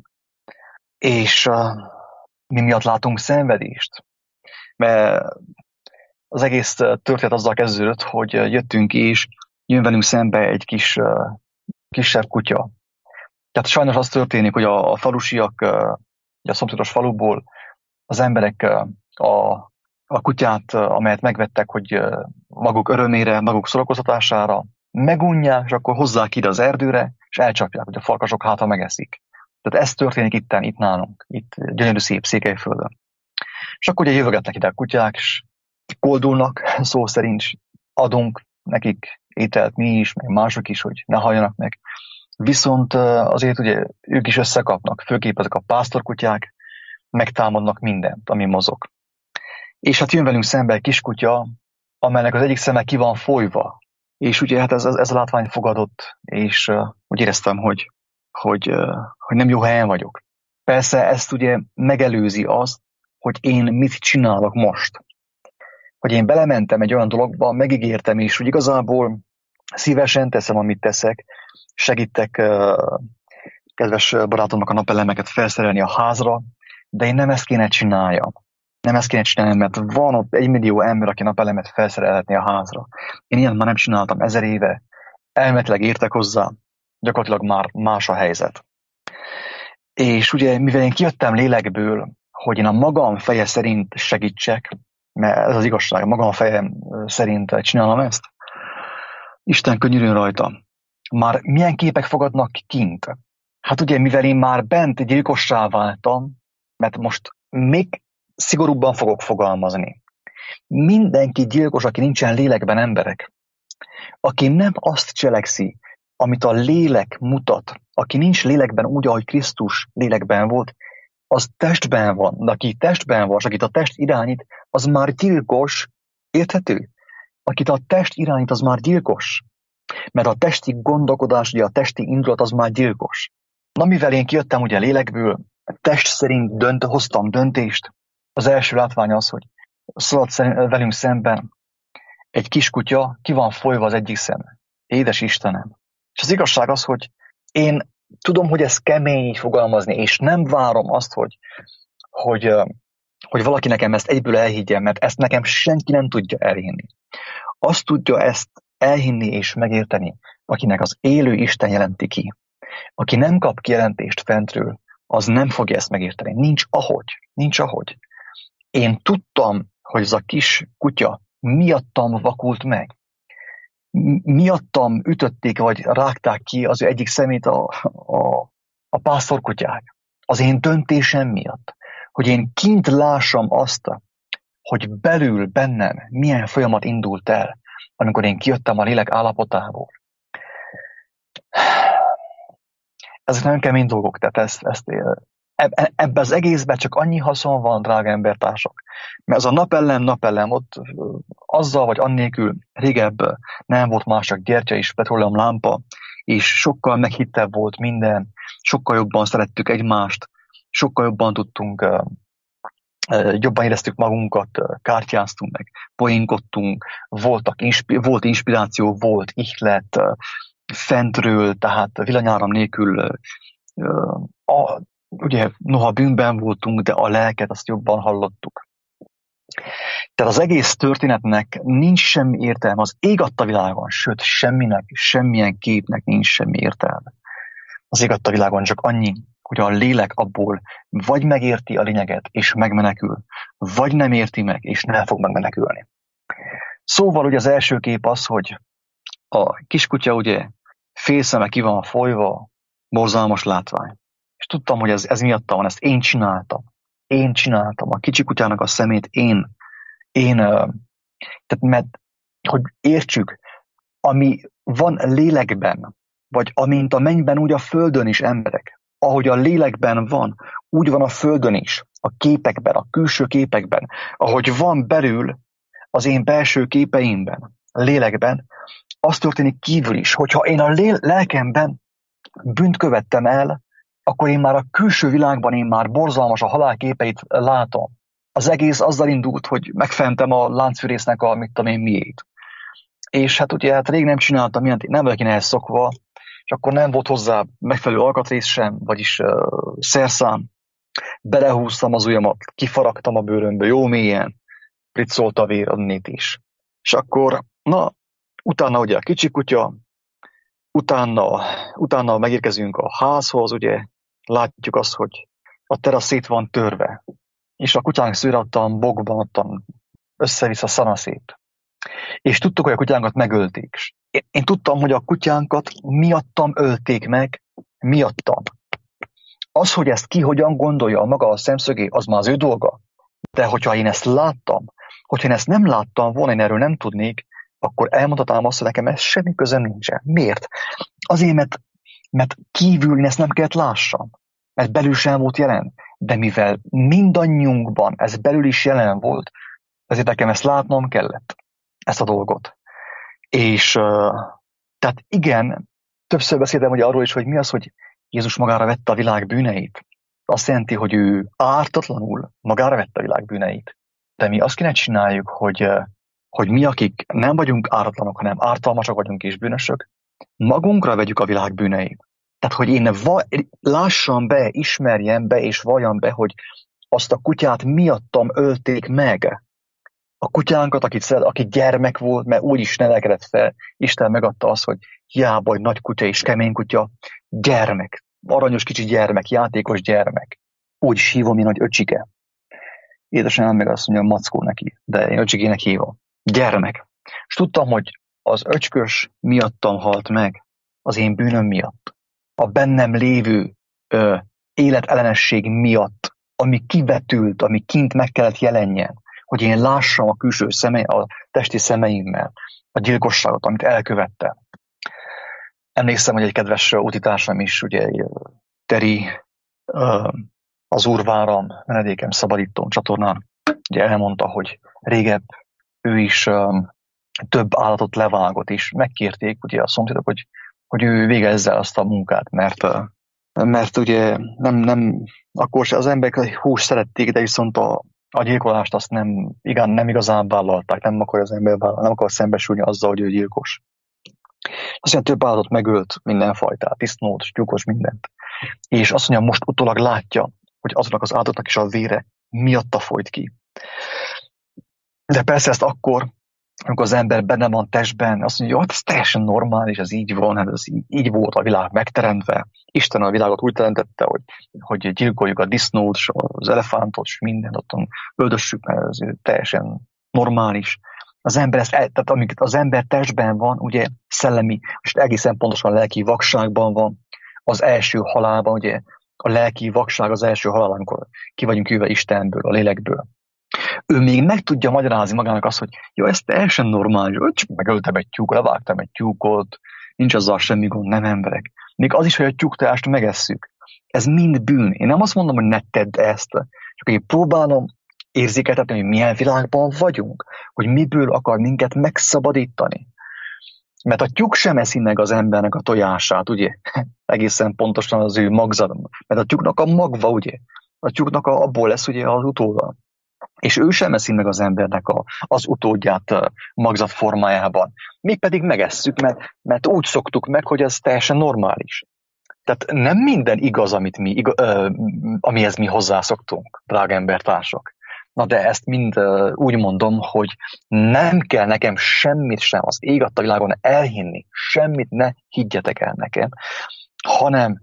És uh, mi miatt látunk szenvedést. Mert az egész történet azzal kezdődött, hogy jöttünk és jön velünk szembe egy kis, uh, kisebb kutya. Tehát sajnos az történik, hogy a, a falusiak, uh, a szomszédos faluból az emberek uh, a a kutyát, amelyet megvettek, hogy maguk örömére, maguk szórakoztatására megunják, és akkor hozzák ide az erdőre, és elcsapják, hogy a farkasok hátra megeszik. Tehát ez történik itten, itt nálunk, itt gyönyörű szép Székelyföldön. És akkor ugye jövögetnek ide a kutyák, és koldulnak, szó szerint adunk nekik ételt mi is, meg mások is, hogy ne halljanak meg. Viszont azért ugye ők is összekapnak, főképp ezek a pásztorkutyák, megtámadnak mindent, ami mozog. És hát jön velünk szembe egy kiskutya, amelynek az egyik szeme ki van folyva. És ugye hát ez, ez, ez a látvány fogadott, és uh, úgy éreztem, hogy, hogy, uh, hogy nem jó helyen vagyok. Persze ezt ugye megelőzi azt, hogy én mit csinálok most. Hogy én belementem egy olyan dologba, megígértem is, hogy igazából szívesen teszem, amit teszek, segítek uh, kedves barátomnak a napelemeket felszerelni a házra, de én nem ezt kéne csináljam. Nem ezt kéne csinálni, mert van ott egy millió ember, aki napelemet felszerelhetné a házra. Én ilyen már nem csináltam ezer éve. Elméletileg értek hozzá, gyakorlatilag már más a helyzet. És ugye, mivel én kijöttem lélekből, hogy én a magam feje szerint segítsek, mert ez az igazság, a magam feje szerint csinálom ezt, Isten könyörüljön rajta. Már milyen képek fogadnak kint? Hát ugye, mivel én már bent gyilkossá váltam, mert most még szigorúbban fogok fogalmazni. Mindenki gyilkos, aki nincsen lélekben, emberek. Aki nem azt cselekszi, amit a lélek mutat, aki nincs lélekben úgy, ahogy Krisztus lélekben volt, az testben van. De aki testben van, és akit a test irányít, az már gyilkos. Érthető? Akit a test irányít, az már gyilkos. Mert a testi gondolkodás, ugye a testi indulat, az már gyilkos. Na, mivel én kijöttem ugye lélekből, test szerint dönt, hoztam döntést, az első látvány az, hogy szaladt velünk szemben egy kiskutya, ki van folyva az egyik szeme. Édes Istenem! És az igazság az, hogy én tudom, hogy ez kemény így fogalmazni, és nem várom azt, hogy, hogy, hogy valaki nekem ezt egyből elhiggyen, mert ezt nekem senki nem tudja elhinni. Azt tudja ezt elhinni és megérteni, akinek az élő Isten jelenti ki. Aki nem kap kijelentést fentről, az nem fogja ezt megérteni. Nincs ahogy. Nincs ahogy. Én tudtam, hogy ez a kis kutya miattam vakult meg. Miattam ütötték, vagy rágták ki az egyik szemét a, a, a pásztorkutyák. Az én döntésem miatt. Hogy én kint lássam azt, hogy belül bennem milyen folyamat indult el, amikor én kijöttem a lélek állapotából. Ezek nagyon kemény dolgok, tehát ezt, ezt ebben az egészben csak annyi haszon van, drága embertársak. Mert az a napellem, napellem, ott azzal vagy annélkül régebb nem volt más, csak gyertya és petróleum lámpa, és sokkal meghittebb volt minden, sokkal jobban szerettük egymást, sokkal jobban tudtunk, jobban éreztük magunkat, kártyáztunk meg, poénkodtunk, voltak, volt inspiráció, volt ihlet, fentről, tehát villanyáram nélkül, a, ugye noha bűnben voltunk, de a lelket azt jobban hallottuk. Tehát az egész történetnek nincs semmi értelme, az ég adta világon, sőt semminek, semmilyen képnek nincs semmi értelme. Az ég adta világon csak annyi, hogy a lélek abból vagy megérti a lényeget, és megmenekül, vagy nem érti meg, és nem fog megmenekülni. Szóval ugye az első kép az, hogy A kiskutya ugye félszeme ki van folyva, borzalmas látvány. És tudtam, hogy ez, ez miattam van, ezt én csináltam. Én csináltam. A kicsi kutyának a szemét én, én, tehát mert, hogy értsük, ami van lélekben, vagy amint a mennyben, úgy a földön is emberek. Ahogy a lélekben van, úgy van a földön is, a képekben, a külső képekben. Ahogy van belül az én belső képeimben, a lélekben, az történik kívül is, hogyha én a lél- lelkemben bűnt követtem el, akkor én már a külső világban én már borzalmas a halál képeit látom. Az egész azzal indult, hogy megfentem a láncfűrésznek a mit tudom én miét. És hát ugye hát rég nem csináltam mindent, nem vagyok én ehhez szokva, és akkor nem volt hozzá megfelelő alkatrész sem, vagyis uh, szerszám. Belehúztam az ujjamat, kifaragtam a bőrömből, jó mélyen, priccolt a vér annét is. És akkor, na, utána ugye a kicsi kutya, utána, utána megérkezünk a házhoz, ugye, látjuk azt, hogy a terasz szét van törve, és a kutyánk szőre ottan bokban ottan össze-vissza szanaszét. És tudtuk, hogy a kutyánkat megölték. Én, én tudtam, hogy a kutyánkat miattam ölték meg, miattam. Az, hogy ezt ki hogyan gondolja a maga a szemszögé, az már az ő dolga. De hogyha én ezt láttam, hogyha én ezt nem láttam volna, én erről nem tudnék, akkor elmondhatnám azt, hogy nekem ez semmi közem nincsen. Miért? Azért, mert, mert kívül én ezt nem kellett lássam. Mert belül sem volt jelen. De mivel mindannyiunkban ez belül is jelen volt, ezért nekem ezt látnom kellett. Ezt a dolgot. És uh, tehát igen, többször beszéltem ugye arról is, hogy mi az, hogy Jézus magára vette a világ bűneit. Azt jelenti, hogy ő ártatlanul magára vette a világ bűneit. De mi azt kéne csináljuk, hogy, uh, hogy mi, akik nem vagyunk ártatlanok, hanem ártalmasak vagyunk és bűnösök, magunkra vegyük a világ bűneit. Tehát, hogy én va- lássam be, ismerjem be és valljam be, hogy azt a kutyát miattam ölték meg. A kutyánkat, akit szeret, aki gyermek volt, mert úgy is nevelkedett fel, Isten megadta azt, hogy hiába, hogy nagy kutya és kemény kutya, gyermek, aranyos kicsi gyermek, játékos gyermek. Úgy is hívom én, hogy öcsike. Édesanyám meg azt mondja, mackó neki, de én öcsikének hívom. Gyermek. És tudtam, hogy az öcskös miattam halt meg, az én bűnöm miatt. A bennem lévő ö, életellenesség miatt, ami kivetült, ami kint meg kellett jelenjen, hogy én lássam a külső szeme, a testi szemeimmel a gyilkosságot, amit elkövettem. Emlékszem, hogy egy kedves utitársam is, ugye Teri, az Úrváram, menedékem szabadító csatornán, ugye elmondta, hogy régebb ő is több állatot levágott, és megkérték ugye a szomszédok, hogy, hogy ő végezze azt a munkát, mert, mert ugye nem, nem, akkor se az emberek hús szerették, de viszont a A gyilkolást azt nem, igen, nem igazán vállalták, nem akar az ember vállalni, nem akar szembesülni azzal, hogy ő gyilkos. Aztán több állatot megölt mindenfajtát, disznót, tyúkos, mindent. És azt mondja, most utólag látja, hogy azoknak az állatoknak is a vére miatta folyt ki. De persze ezt akkor, amikor az ember benne van testben, azt mondja, hogy hát ez teljesen normális, ez így van, hát ez így, így volt a világ megteremtve. Isten a világot úgy teremtette, hogy, hogy gyilkoljuk a disznót, az elefántot, és mindent ottan öldössük, mert ez teljesen normális. Az ember ezt, tehát amikor az ember testben van, ugye szellemi, és egészen pontosan lelki vakságban van, az első halálban, ugye a lelki vakság az első halál, amikor ki vagyunk jöve Istenből, a lélekből. Ő még meg tudja magyarázni magának azt, hogy jó, ez teljesen normális, csak megöltem egy tyúkot, levágtam egy tyúkot, nincs azzal semmi gond, nem emberek. Még az is, hogy a tyúktojást megesszük. Ez mind bűn. Én nem azt mondom, hogy ne tedd ezt, csak én próbálom érzékeltetni, hogy milyen világban vagyunk, hogy miből akar minket megszabadítani. Mert a tyúk sem eszi meg az embernek a tojását, ugye? Egészen pontosan az ő magzat. Mert a tyúknak a magva, ugye? A tyúknak a, abból lesz ugye az utóda. És ő sem eszi meg az embernek a, az utódját a magzat formájában. Mi pedig megesszük, mert, mert úgy szoktuk meg, hogy ez teljesen normális. Tehát nem minden igaz, amit mi, igaz, ö, amihez mi hozzászoktunk, drága embertársak. Na de ezt mind ö, úgy mondom, hogy nem kell nekem semmit sem az ég adta világon elhinni, semmit ne higgyetek el nekem, hanem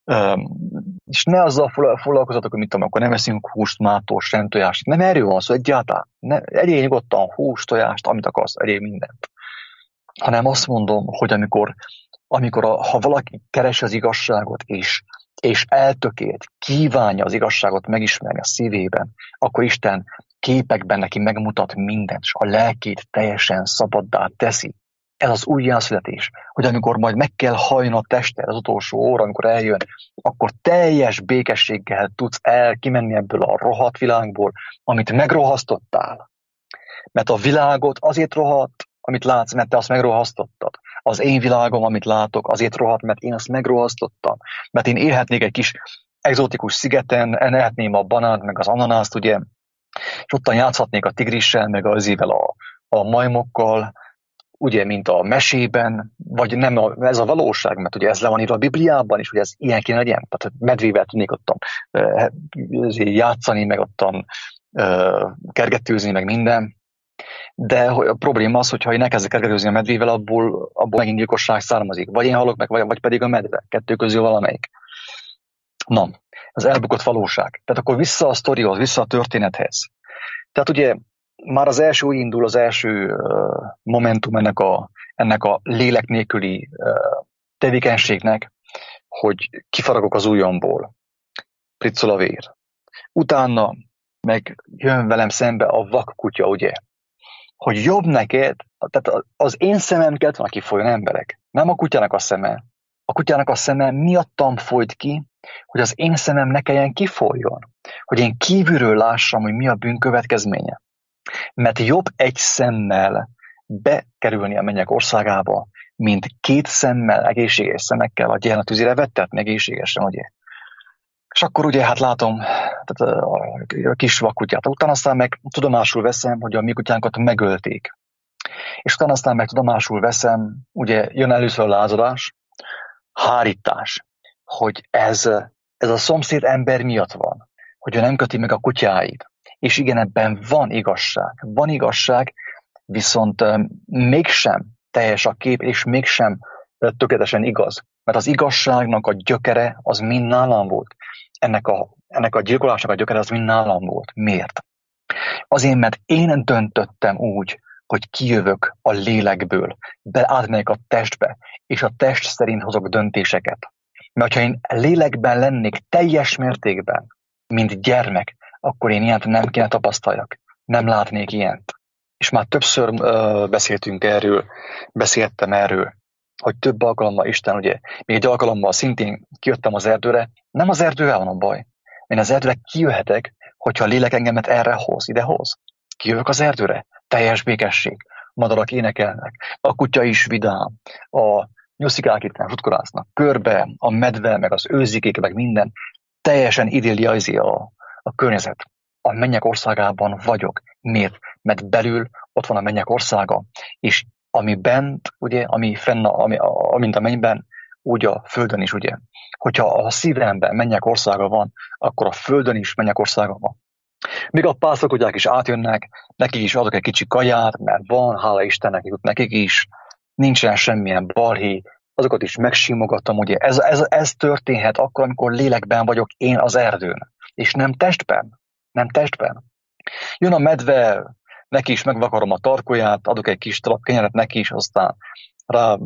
és ne azzal foglalkozatok, hogy mit tudom, akkor nem eszünk húst, mától, sem tojást. Nem erről van szó egyáltalán. Ne, egyél nyugodtan húst, tojást, amit akarsz, egyél mindent. hanem azt mondom, hogy amikor, amikor a, ha valaki keresi az igazságot és, és eltökélt, kívánja az igazságot megismerni a szívében, akkor Isten képekben neki megmutat mindent, és a lelkét teljesen szabaddá teszi. Ez az újjászületés, hogy amikor majd meg kell hajlni a tested az utolsó óra, amikor eljön, akkor teljes békességgel tudsz el kimenni ebből a rohadt világból, amit megrohasztottál. Mert a világot azért rohadt, amit látsz, mert te azt megrohasztottad. Az én világom, amit látok, azért rohadt, mert én azt megrohasztottam. Mert én élhetnék egy kis egzotikus szigeten, ennehetném a banánt, meg az ananászt, ugye, és ottan játszhatnék a tigrissel, meg az ével a, a majmokkal, ugye, mint a mesében, vagy nem a, ez a valóság, mert ugye ez le van írva a Bibliában is, hogy ez ilyen kéne legyen. Tehát medvével tudnék ottan uh, játszani, meg ottan uh, kergetőzni, meg minden. De a probléma az, hogyha én elkezdek kergetőzni a medvével, abból, abból megint gyilkosság származik. Vagy én halok meg, vagy, vagy pedig a medve. Kettő közül valamelyik. Na, az elbukott valóság. Tehát akkor vissza a sztorihoz, vissza a történethez. Tehát ugye már az első úgy indul, az első uh, momentum ennek a, ennek a lélek nélküli uh, tevékenységnek, hogy kifaragok az ujjamból. Priccol a vér. Utána meg jön velem szembe a vakkutya, ugye? Hogy jobb neked, tehát az én szemem kellett volna kifolyjon, emberek. Nem a kutyának a szeme. A kutyának a szeme miattam folyt ki, hogy az én szemem ne kelljen kifolyjon. Hogy én kívülről lássam, hogy mi a bűn következménye. Mert jobb egy szemmel bekerülni a mennyek országába, mint két szemmel, egészséges szemekkel a gyermek tüzére vettetni egészségesen, ugye. És akkor ugye hát látom tehát a kis vakkutyát. Utána aztán meg tudomásul veszem, hogy a mi kutyánkat megölték. És utána aztán meg tudomásul veszem, ugye jön először a lázadás, hárítás, hogy ez, ez a szomszéd ember miatt van, hogy ő nem köti meg a kutyáit. És igen, ebben van igazság. Van igazság, viszont mégsem teljes a kép, és mégsem tökéletesen igaz. Mert az igazságnak a gyökere az mind nálam volt. Ennek a, ennek a gyilkolásnak a gyökere az mind nálam volt. Miért? Azért, mert én döntöttem úgy, hogy kijövök a lélekből, beátmegyek a testbe, és a test szerint hozok döntéseket. Mert ha én lélekben lennék teljes mértékben, mint gyermek, akkor én ilyet nem kéne tapasztaljak. Nem látnék ilyent. És már többször uh, beszéltünk erről, beszéltem erről, hogy több alkalommal Isten, ugye, még egy alkalommal szintén kijöttem az erdőre, nem az erdővel van a baj. Én az erdőre kijöhetek, hogyha a lélek engemet erre hoz, ide hoz. Kijövök az erdőre, teljes békesség, madarak énekelnek, a kutya is vidám, a nyuszikák itt futkorásznak körbe, a medve, meg az őzikék, meg minden, teljesen idilliaizi a, a környezet. A mennyek országában vagyok. Miért? Mert belül ott van a mennyek országa, és ami bent, ugye, ami fenn, ami, amint a mennyben, úgy a földön is, ugye. Hogyha a szívemben mennyek országa van, akkor a földön is mennyek országa van. Még a pásztorkutyák is átjönnek, nekik is adok egy kicsi kaját, mert van, hála Istennek, nekik is, nincsen semmilyen balhé, azokat is megsimogatom, ugye. Ez, ez, ez történhet akkor, amikor lélekben vagyok én az erdőn, és nem testben. Nem testben. Jön a medve, neki is megvakarom a tarkóját, adok egy kis talap kenyeret neki is, aztán rá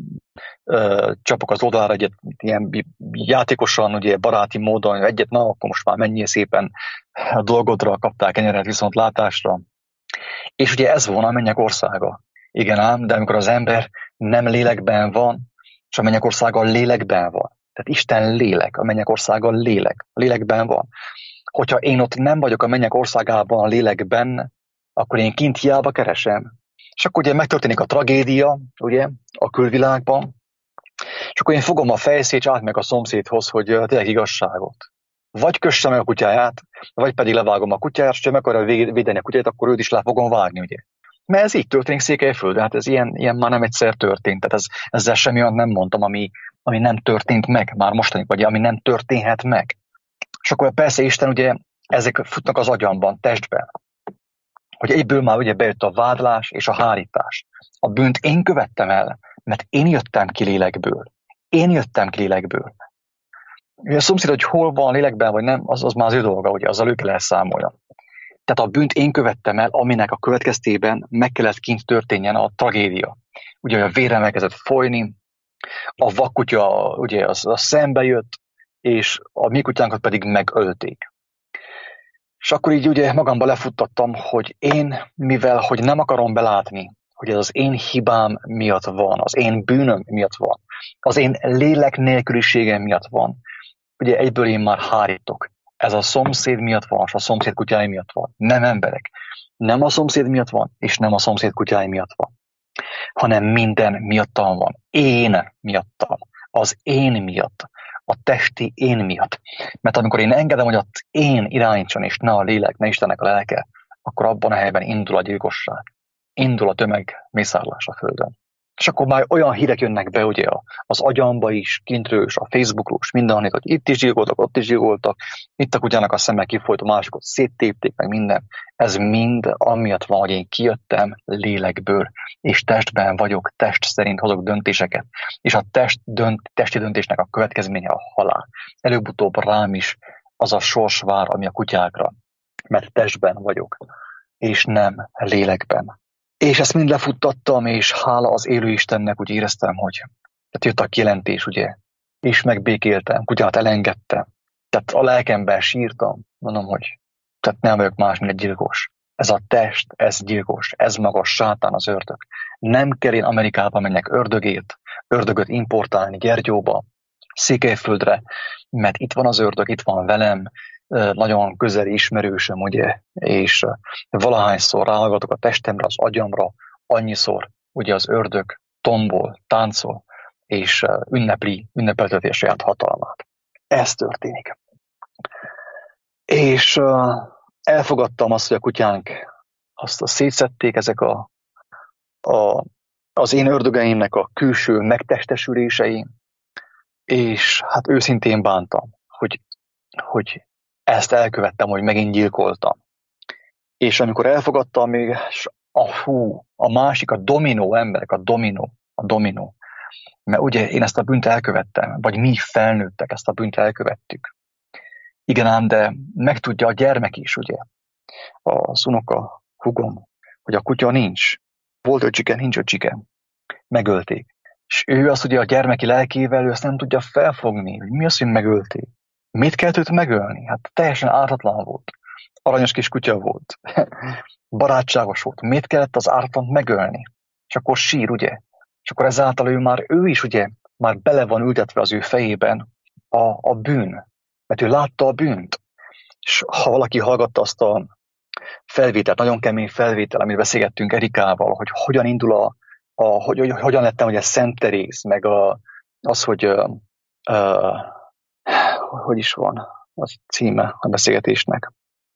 ö, csapok az oldalára egyet, ilyen játékosan, ugye baráti módon, egyet, na, akkor most már menjél szépen a dolgodra, kaptál kenyeret viszont látásra. És ugye ez volna a mennyek országa. Igen ám, de amikor az ember nem lélekben van, és a mennyek országa a lélekben van. Tehát Isten lélek, a mennyek országa lélek, a lélekben van. Hogyha én ott nem vagyok a mennyek országában, a lélekben, akkor én kint hiába keresem. És akkor ugye megtörténik a tragédia, ugye, a külvilágban, és akkor én fogom a fejszét, és átmegyek a szomszédhoz, hogy tényleg igazságot. Vagy kössem meg a kutyáját, vagy pedig levágom a kutyát, és ha meg akarja védeni a kutyát, akkor őt is le fogom vágni, ugye. Mert ez így történik Székelyföldön, hát ez ilyen, ilyen már nem egyszer történt, tehát ez, ezzel semmi olyan nem mondtam, ami, ami nem történt meg, már mostanig, vagy ami nem történhet meg. És akkor persze Isten ugye ezek futnak az agyamban, testben. Hogy egyből már ugye bejött a vádlás és a hárítás. A bűnt én követtem el, mert én jöttem ki lélekből. Én jöttem ki lélekből. A szomszéd, hogy hol van lélekben, vagy nem, az, az már az ő dolga, ugye, azzal ő kell elszámolja. Tehát a bűnt én követtem el, aminek a következtében meg kellett kint történjen a tragédia. ugye a vérem elkezdett folyni, a vakkutya ugye az, az szembe jött, és a mi kutyánkat pedig megölték. És akkor így ugye magamba lefuttattam, hogy én, mivel hogy nem akarom belátni, hogy ez az én hibám miatt van, az én bűnöm miatt van, az én lélek nélküliségem miatt van, ugye egyből én már hárítok. Ez a szomszéd miatt van, és a szomszéd kutyái miatt van. Nem emberek. Nem a szomszéd miatt van, és nem a szomszéd kutyái miatt van, hanem minden miattam van. Én miattam. Az én miatt. A testi én miatt. Mert amikor én engedem, hogy az én irányítson, és ne a lélek, ne Istennek a lelke, akkor abban a helyben indul a gyilkosság. Indul a tömegmészárlás a földön. És akkor már olyan hírek jönnek be, ugye az agyamba is, kintről is, a Facebookról is, mindenhol, hogy itt is gyilkoltak, ott is gyilkoltak, itt a kutyának a szemmel kifolyt, a másikot széttépték, meg minden. Ez mind amiatt van, hogy én kijöttem lélekből, és testben vagyok, test szerint hozok döntéseket. És a test dönt, testi döntésnek a következménye a halál. Előbb-utóbb rám is az a sors vár, ami a kutyákra, mert testben vagyok, és nem lélekben. És ezt mind lefuttattam, és hála az élő Istennek úgy éreztem, hogy tehát jött a kijelentés, ugye, és megbékéltem, kutyát elengedtem. Tehát a lelkemben sírtam, mondom, hogy tehát nem vagyok más, mint egy gyilkos. Ez a test, ez gyilkos, ez maga sátán, az ördög. Nem kell én Amerikába menjek ördögét, ördögöt importálni Gyergyóba, Székelyföldre, mert itt van az ördög, itt van velem, nagyon közeli ismerősöm, ugye, és valahányszor ráhallgatok a testemre, az agyamra, annyiszor, ugye az ördög tombol, táncol, és ünnepli, ünnepelteti a saját hatalmát. Ez történik. És elfogadtam azt, hogy a kutyánk azt szétszették, ezek a, a, az én ördögeimnek a külső megtestesülései, és hát őszintén bántam, hogy, hogy ezt elkövettem, hogy megint gyilkoltam. És amikor elfogadtam, még a hú, a másik, a dominó emberek, a dominó, a dominó. Mert ugye én ezt a bűnt elkövettem, vagy mi felnőttek ezt a bűnt elkövettük. Igen ám, de megtudja a gyermek is, ugye, az unoka, hugom, hogy a kutya nincs. Volt öcsike, nincs öcsike. Megölték. És ő azt ugye a gyermeki lelkével, ő azt nem tudja felfogni, hogy mi az, hogy megölték. Mit kellett őt megölni? Hát teljesen ártatlan volt. Aranyos kis kutya volt. Barátságos volt. Mit kellett az ártatlant megölni? És akkor sír, ugye? És akkor ezáltal ő már, ő is ugye, már bele van ültetve az ő fejében a, a bűn. Mert ő látta a bűnt. És ha valaki hallgatta azt a felvételt, nagyon kemény felvétel, amit beszélgettünk Erikával, hogy hogyan indul a, a hogy, hogy, hogyan lettem ugye Szent Teréz, meg a, az, hogy uh, uh, hogy is van az címe a beszélgetésnek.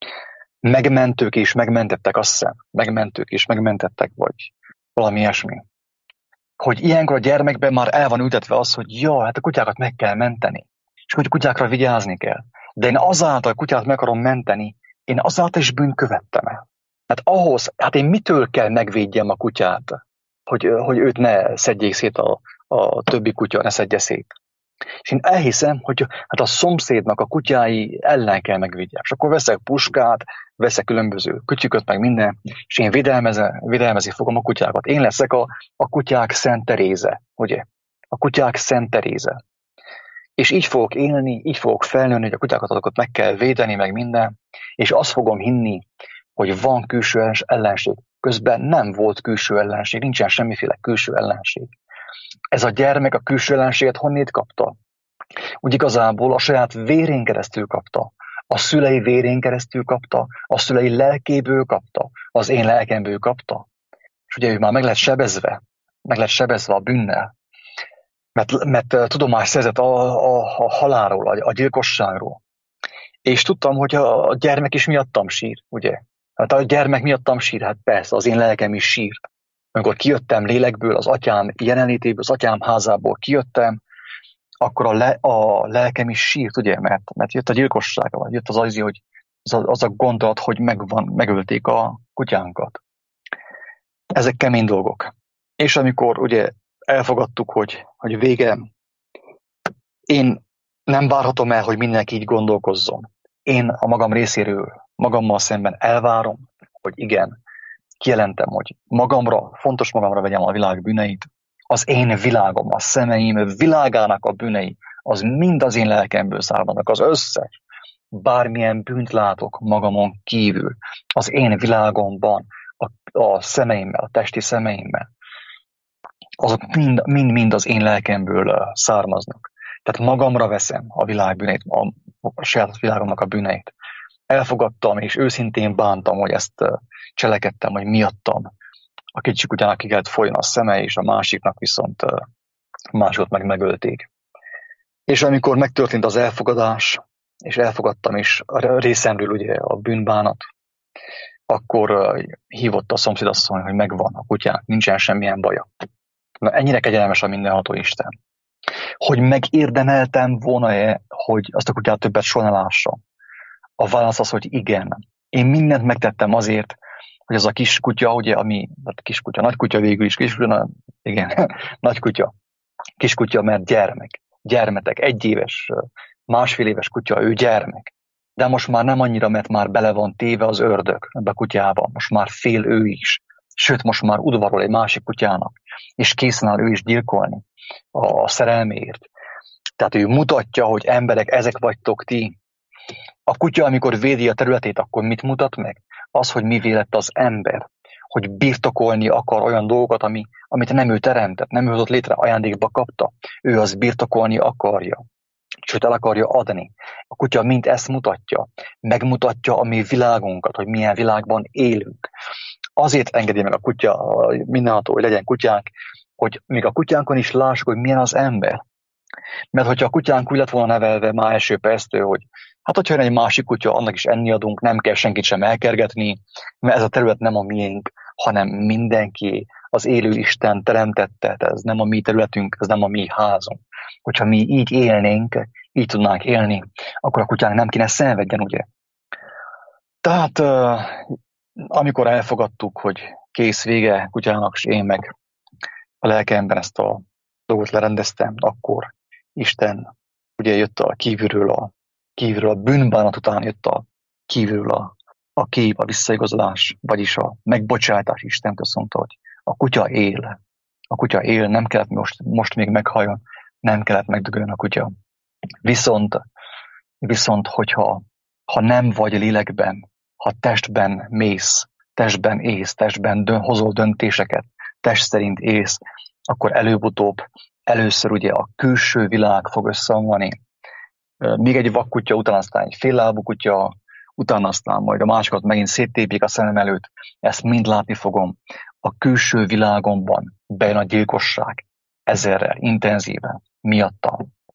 Megmentők és megmentettek, azt hiszem. Megmentők és megmentettek, vagy valami ilyesmi. Hogy ilyenkor a gyermekben már el van ültetve az, hogy ja, hát a kutyákat meg kell menteni. És hogy a kutyákra vigyázni kell. De én azáltal a kutyát meg akarom menteni, én azáltal is bűnt követtem el. Hát ahhoz, hát én mitől kell megvédjem a kutyát, hogy, hogy őt ne szedjék szét a, a többi kutya, ne szedje szét. És én elhiszem, hogy hát a szomszédnak a kutyái ellen kell megvédjem. És akkor veszek puskát, veszek különböző kütyüköt, meg minden, és én védelmezni fogom a kutyákat. Én leszek a, a kutyák Szent Teréze, ugye? A kutyák Szent Teréze. És így fogok élni, így fogok felnőni, hogy a kutyákat azokat meg kell védeni, meg minden, és azt fogom hinni, hogy van külső ellenség. Közben nem volt külső ellenség, nincsen semmiféle külső ellenség. Ez a gyermek a külső ellenséget honnét kapta? Úgy igazából a saját vérén keresztül kapta. A szülei vérén keresztül kapta, a szülei lelkéből kapta, az én lelkemből kapta. És ugye ő már meg lett sebezve, meg lett sebezve a bűnnel. Mert, mert tudomást szerzett a, a, a halálról, a, a gyilkosságról. És tudtam, hogy a, a gyermek is miattam sír, ugye? Hát a gyermek miattam sír, hát persze, az én lelkem is sír. Amikor kijöttem lélekből, az atyám jelenlétéből, az atyám házából kijöttem, akkor a, le, a lelkem is sírt, ugye, mert, mert jött a gyilkosság, vagy jött az az, hogy az a, az a gondolat, hogy megvan, megölték a kutyánkat. Ezek kemény dolgok. És amikor ugye elfogadtuk, hogy, hogy vége, én nem várhatom el, hogy mindenki így gondolkozzon. Én a magam részéről, magammal szemben elvárom, hogy igen, kijelentem, hogy magamra, fontos magamra vegyem a világ bűneit, az én világom, a szemeim világának a bűnei, az mind az én lelkemből származnak, az összes. Bármilyen bűnt látok magamon kívül, az én világomban, a, a szemeimmel, a testi szemeimmel, azok mind, mind, mind az én lelkemből származnak. Tehát magamra veszem a világ bűneit, a, a saját világomnak a bűneit. Elfogadtam, és őszintén bántam, hogy ezt cselekedtem, hogy miattam. A kicsi kutyának ki kellett folyjon a szeme, és a másiknak viszont másot meg megölték. És amikor megtörtént az elfogadás, és elfogadtam is a részemről ugye a bűnbánat, akkor hívott a szomszédasszony, hogy megvan a kutyának, nincsen semmilyen baja. Na, ennyire kegyelmes a mindenható Isten. Hogy megérdemeltem volna-e, hogy azt a kutyát többet soha ne lássam? A válasz az, hogy igen. Én mindent megtettem azért, hogy az a kis kutya, ugye, ami, hát kis kutya, nagy kutya végül is, kis kutya, igen, nagy kutya, kis kutya, mert gyermek, gyermetek, egy éves, másfél éves kutya, ő gyermek. De most már nem annyira, mert már bele van téve az ördög ebbe a kutyába, most már fél ő is. Sőt, most már udvarol egy másik kutyának, és készen áll ő is gyilkolni a szerelméért. Tehát ő mutatja, hogy emberek, ezek vagytok ti. A kutya, amikor védi a területét, akkor mit mutat meg? Az, hogy mivé lett az ember. Hogy birtokolni akar olyan dolgokat, ami, amit nem ő teremtett, nem ő hozott létre, ajándékba kapta. Ő az birtokolni akarja. Sőt, el akarja adni. A kutya mind ezt mutatja. Megmutatja a mi világunkat, hogy milyen világban élünk. Azért engedi meg a kutya, mindenható, hogy legyen kutyánk, hogy még a kutyánkon is lássuk, hogy milyen az ember. Mert hogyha a kutyánk úgy lett volna nevelve már első perctől, hogy hát hogyha jön egy másik kutya, annak is enni adunk, nem kell senkit sem elkergetni, mert ez a terület nem a miénk, hanem mindenki, az élő Isten teremtette, ez nem a mi területünk, ez nem a mi házunk. Hogyha mi így élnénk, így tudnánk élni, akkor a kutyánk nem kéne szenvedjen, ugye? Tehát amikor elfogadtuk, hogy kész vége kutyának, és én meg a lelkemben ezt a dolgot lerendeztem, akkor Isten ugye jött a kívülről, a kívülről a bűnbánat után jött a kívülről a, a kép, a visszaigazolás, vagyis a megbocsátás. Isten azt mondta, hogy a kutya él. A kutya él, nem kellett most, most még meghalljon, nem kellett megdögöljön a kutya. Viszont, viszont hogyha ha nem vagy lélekben, ha testben mész, testben ész, testben dön, hozol döntéseket, test szerint ész, akkor előbb-utóbb először ugye a külső világ fog összeomlani. Még egy vakkutya, utána aztán egy féllábú kutya, utána aztán majd a másikat megint széttépjék a szemem előtt. Ezt mind látni fogom. A külső világomban bejön a gyilkosság. Ezerrel, intenzíven, miattam.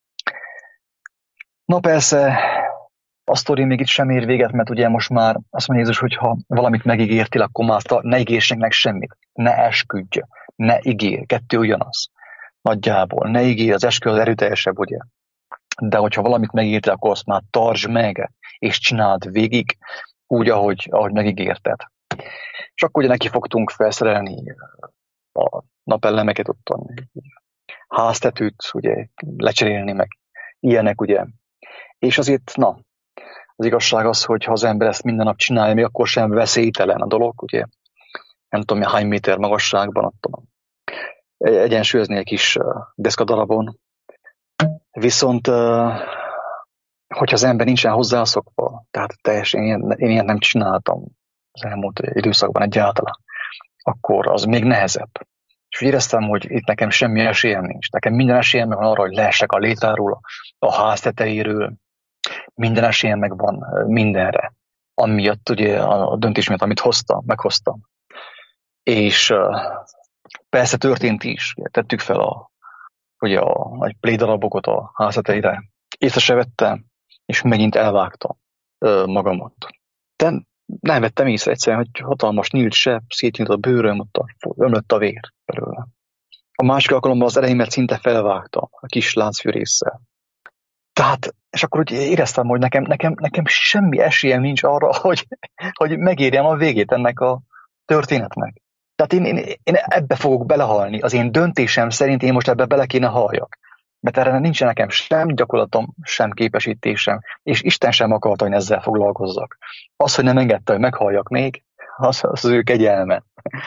Na persze, a sztori még itt sem ér véget, mert ugye most már azt mondja Jézus, hogy ha valamit megígértél, akkor már ne ígérsenek meg semmit. Ne esküdj, ne ígér, kettő ugyanaz. Nagyjából, ne ígér, az eskü az erőteljesebb, ugye? De hogyha valamit megírtál, akkor azt már tartsd meg, és csináld végig, úgy, ahogy, ahogy megígérted. És akkor ugye neki fogtunk felszerelni a napellemeket, ottan háztetőt, ugye, lecserélni meg ilyenek, ugye. És azért, na, az igazság az, hogy ha az ember ezt minden nap csinálja, még akkor sem veszélytelen a dolog, ugye. Nem tudom, hány méter magasságban, ott egyensúlyozni egy kis deszkadarabon. Viszont, hogyha az ember nincsen hozzászokva, tehát teljesen én, én ilyet nem csináltam az elmúlt időszakban egyáltalán, akkor az még nehezebb. És úgy éreztem, hogy itt nekem semmi esélyem nincs. Nekem minden esélyem meg van arra, hogy leessek a létráról, a ház tetejéről. Minden esélyem meg van mindenre. Amiatt ugye a döntés miatt, amit hoztam, meghoztam. És persze történt is. Tettük fel a, ugye a nagy plédarabokat a ház tetejére. Észre se vettem, és megint elvágtam magamat. De nem vettem észre egyszerűen, hogy hatalmas nyílt seb, szétnyílt a bőröm, ott a, ömlött a vér belőle. A másik alkalommal az elején, mert szinte felvágtam a kis láncfűrésszel. Tehát, és akkor úgy éreztem, hogy nekem, nekem, nekem semmi esélyem nincs arra, hogy, hogy megérjem a végét ennek a történetnek. Tehát én, én, én ebbe fogok belehalni. Az én döntésem szerint én most ebbe bele kéne halljak. Mert erre nincsen nekem sem gyakorlatom, sem képesítésem, és Isten sem akarta, hogy ezzel foglalkozzak. Az, hogy nem engedte, hogy meghalljak még, az, az, az ő kegyelme.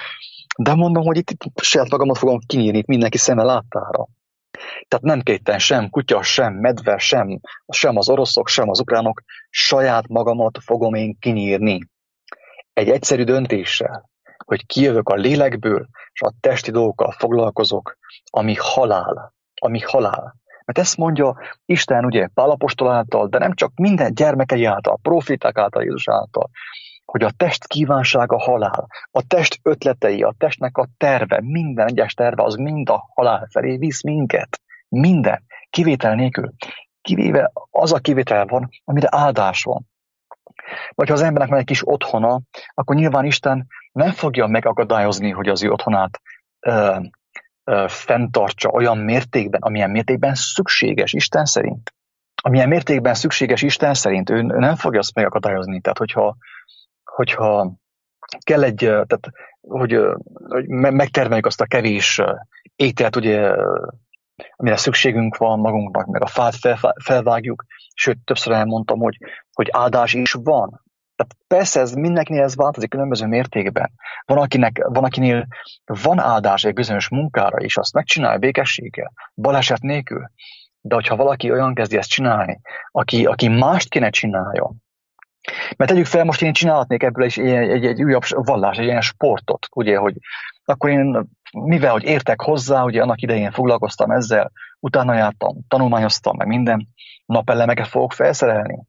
De mondom, hogy itt, itt saját magamat fogom kinyírni mindenki szeme láttára. Tehát nem kétten sem kutya, sem medve, sem, sem az oroszok, sem az ukránok, saját magamat fogom én kinyírni. Egy egyszerű döntéssel, hogy kijövök a lélekből, és a testi dolgokkal foglalkozok, ami halál, ami halál. Mert ezt mondja Isten ugye Pál apostol által, de nem csak minden gyermekei által, profiták által, Jézus által, hogy a test kívánsága halál, a test ötletei, a testnek a terve, minden egyes terve, az mind a halál felé visz minket. Minden, kivétel nélkül. Kivéve az a kivétel van, amire áldás van. Vagy ha az embernek van egy kis otthona, akkor nyilván Isten nem fogja megakadályozni, hogy az ő otthonát ö, ö, fenntartsa olyan mértékben, amilyen mértékben szükséges Isten szerint. Amilyen mértékben szükséges Isten szerint, ő, ő nem fogja azt megakadályozni. Tehát, hogyha, hogyha kell egy, tehát, hogy, hogy megtermeljük azt a kevés ételt, ugye, amire szükségünk van magunknak, meg a fát felvágjuk, sőt, többször elmondtam, hogy, hogy áldás is van. Tehát persze ez mindenkinél ez változik különböző mértékben. Van, akinek, van, akinél van áldás egy bizonyos munkára, és azt megcsinálja békességgel, baleset nélkül. De hogyha valaki olyan kezdi ezt csinálni, aki, aki mást kéne csináljon, mert tegyük fel, most én csinálhatnék ebből egy, egy, egy, egy újabb vallás, egy ilyen sportot, ugye, hogy akkor én, mivel hogy értek hozzá, ugye annak idején foglalkoztam ezzel, utána jártam, tanulmányoztam, meg minden, napelemeket fogok felszerelni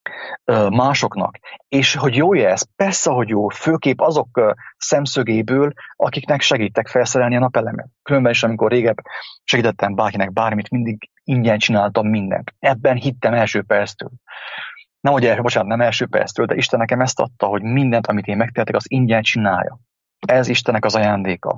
másoknak. És hogy jó-e ez? Persze, hogy jó, főképp azok szemszögéből, akiknek segítek felszerelni a napelemet. Különben is, amikor régebb segítettem bárkinek bármit, mindig ingyen csináltam mindent. Ebben hittem első perctől. Nem, hogy bocsánat, nem első perctől, de Isten nekem ezt adta, hogy mindent, amit én megtehetek, az ingyen csinálja. Ez Istennek az ajándéka.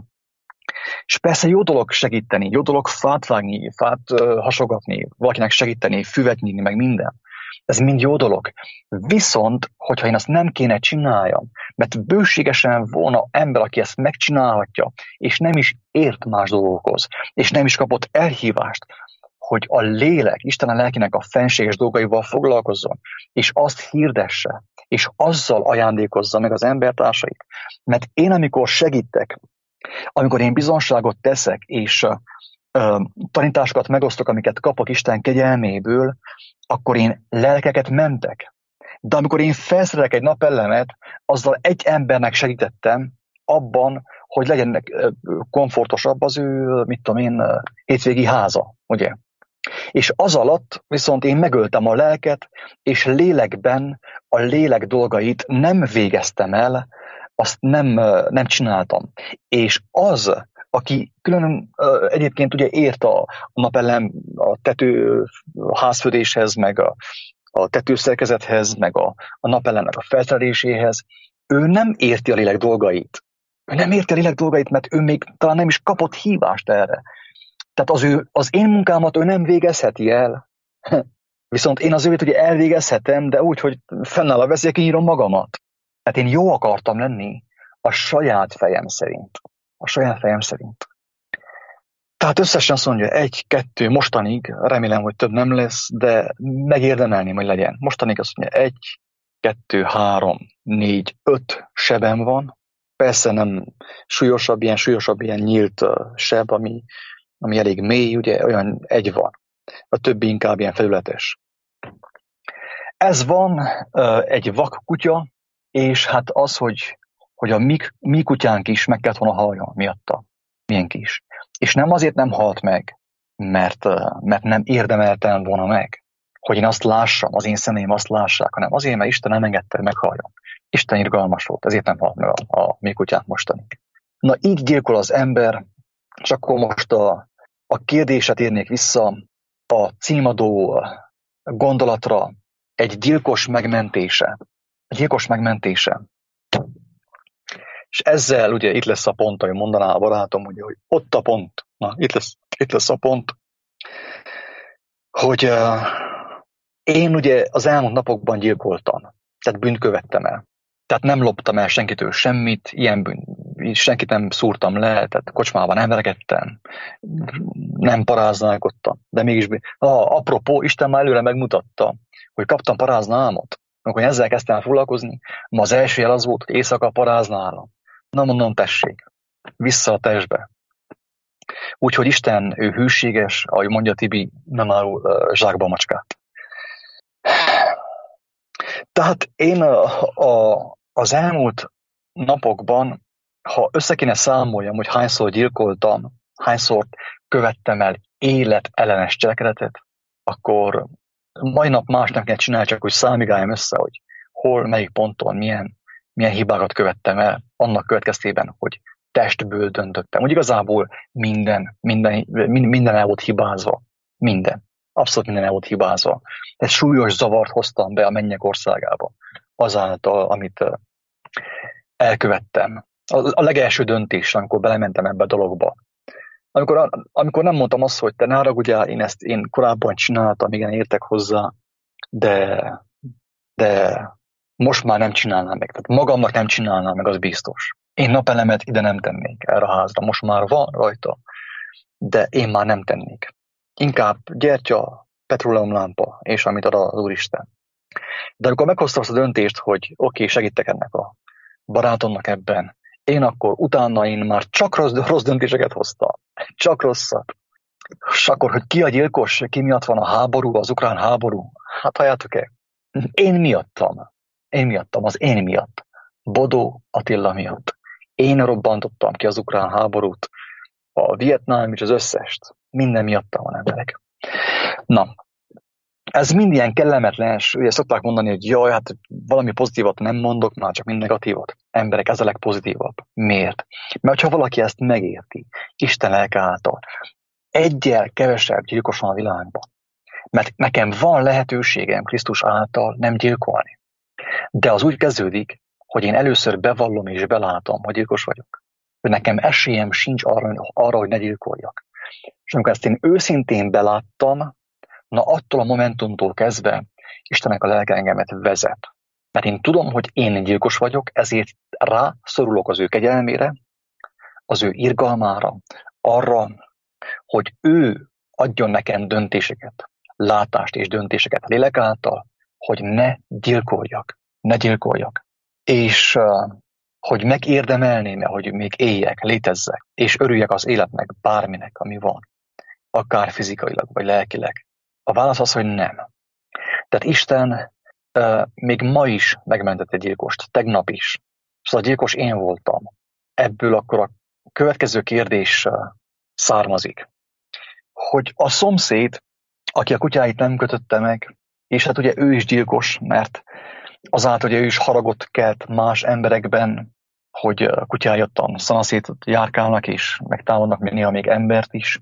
És persze jó dolog segíteni, jó dolog fát vágni, fát uh, hasogatni, valakinek segíteni, füvet nyitni, meg minden. Ez mind jó dolog. Viszont, hogyha én azt nem kéne csináljam, mert bőségesen volna ember, aki ezt megcsinálhatja, és nem is ért más dolgokhoz, és nem is kapott elhívást, hogy a lélek, Isten a lelkének a fenséges dolgaival foglalkozzon, és azt hirdesse, és azzal ajándékozza meg az embertársait. Mert én, amikor segítek, amikor én bizonságot teszek, és uh, tanításokat megosztok, amiket kapok Isten kegyelméből, akkor én lelkeket mentek. De amikor én felszerelek egy napelemet, azzal egy embernek segítettem abban, hogy legyen komfortosabb az ő, mit tudom én, hétvégi háza, ugye? És az alatt viszont én megöltem a lelket, és lélekben a lélek dolgait nem végeztem el, azt nem, nem csináltam. És az, aki külön egyébként ugye ért a napelem, a tető a házfödéshez, meg a, a tetőszerkezethez, meg a, a napelemnek a felszereléséhez, ő nem érti a lélek dolgait. Ő nem érti a lélek dolgait, mert ő még talán nem is kapott hívást erre. Tehát az, ő, az én munkámat ő nem végezheti el. Viszont én az őt ugye elvégezhetem, de úgy, hogy fennáll a veszély, kinyírom magamat. Tehát én jó akartam lenni a saját fejem szerint. A saját fejem szerint. Tehát összesen azt mondja, egy, kettő, mostanig, remélem, hogy több nem lesz, de megérdemelném, hogy legyen. Mostanig azt mondja, egy, kettő, három, négy, öt sebem van. Persze nem súlyosabb, ilyen súlyosabb, ilyen nyílt seb, ami, ami elég mély, ugye olyan egy van. A többi inkább ilyen felületes. Ez van egy vak kutya, és hát az, hogy, hogy a mi, mi kutyánk is meg kellett volna haljon miatta. Milyen kis. És nem azért nem halt meg, mert, mert nem érdemeltem volna meg, hogy én azt lássam, az én személyem azt lássák, hanem azért, mert Isten nem engedte, hogy meghaljon. Isten irgalmas volt, ezért nem halt meg a, a mi kutyánk mostani. Na így gyilkol az ember, és akkor most a, a kérdéset érnék vissza a címadó gondolatra, egy gyilkos megmentése. Egy gyilkos megmentése. És ezzel ugye itt lesz a pont, ahogy mondaná a barátom, ugye, hogy ott a pont. Na, itt lesz, itt lesz a pont, hogy uh, én ugye az elmúlt napokban gyilkoltam. Tehát bűnt követtem el. Tehát nem loptam el senkitől semmit, ilyen bűn, senkit nem szúrtam le, tehát kocsmában nem verekedtem, nem paráználkodtam. De mégis, ah, apropó, Isten már előre megmutatta, hogy kaptam paráznámot. Amikor ezzel kezdtem foglalkozni, ma az első jel az volt, hogy éjszaka parázna állam. Na mondom, tessék, vissza a testbe. Úgyhogy Isten, ő hűséges, ahogy mondja Tibi, nem árul uh, zsákba macskát. Tehát én a, a, az elmúlt napokban, ha össze kéne számoljam, hogy hányszor gyilkoltam, hányszor követtem el életellenes cselekedetet, akkor mai nap más nem kell csinálni, csak hogy számigáljam össze, hogy hol, melyik ponton, milyen, milyen hibákat követtem el, annak következtében, hogy testből döntöttem. Úgy igazából minden, minden, minden el volt hibázva. Minden. Abszolút minden el volt hibázva. Egy súlyos zavart hoztam be a mennyek országába azáltal, amit elkövettem. A legelső döntés, amikor belementem ebbe a dologba. Amikor, amikor nem mondtam azt, hogy te ne haragudjál, én ezt én korábban csináltam, igen, értek hozzá, de, de most már nem csinálnám meg. Tehát magamnak nem csinálnám meg, az biztos. Én napelemet ide nem tennék erre a házra. Most már van rajta, de én már nem tennék. Inkább gyertya, petróleumlámpa, és amit ad az Úristen. De amikor meghoztam azt a döntést, hogy oké, okay, segítek ennek a barátomnak ebben, én akkor utána én már csak rossz, rossz döntéseket hoztam. Csak rosszat. És akkor, hogy ki a gyilkos, ki miatt van a háború, az ukrán háború, hát halljátok-e? Én miattam. Én miattam, az én miatt. Bodó Attila miatt. Én robbantottam ki az ukrán háborút, a Vietnám és az összest. Minden miattam van, emberek. Na, ez mind ilyen kellemetlens, ugye szokták mondani, hogy jaj, hát valami pozitívat nem mondok, már csak mind negatívat. Emberek, ez a legpozitívabb. Miért? Mert ha valaki ezt megérti, Isten lelke által, egyel kevesebb gyilkos van a világban. Mert nekem van lehetőségem Krisztus által nem gyilkolni. De az úgy kezdődik, hogy én először bevallom és belátom, hogy gyilkos vagyok. Hogy nekem esélyem sincs arra, arra, hogy ne gyilkoljak. És amikor ezt én őszintén beláttam, na attól a momentumtól kezdve Istennek a lelke engemet vezet. Mert én tudom, hogy én gyilkos vagyok, ezért rászorulok az ő kegyelmére, az ő irgalmára, arra, hogy ő adjon nekem döntéseket, látást és döntéseket a lélek által, hogy ne gyilkoljak, ne gyilkoljak. És uh, hogy megérdemelném, hogy még éljek, létezzek, és örüljek az életnek, bárminek, ami van, akár fizikailag, vagy lelkileg. A válasz az, hogy nem. Tehát Isten uh, még ma is megmentett egy gyilkost, tegnap is. Szóval a gyilkos én voltam. Ebből akkor a következő kérdés uh, származik. Hogy a szomszéd, aki a kutyáit nem kötötte meg, és hát ugye ő is gyilkos, mert azáltal, hogy ő is haragot kelt más emberekben, hogy a kutyái ottan szanaszétot járkálnak, és megtámadnak még néha még embert is.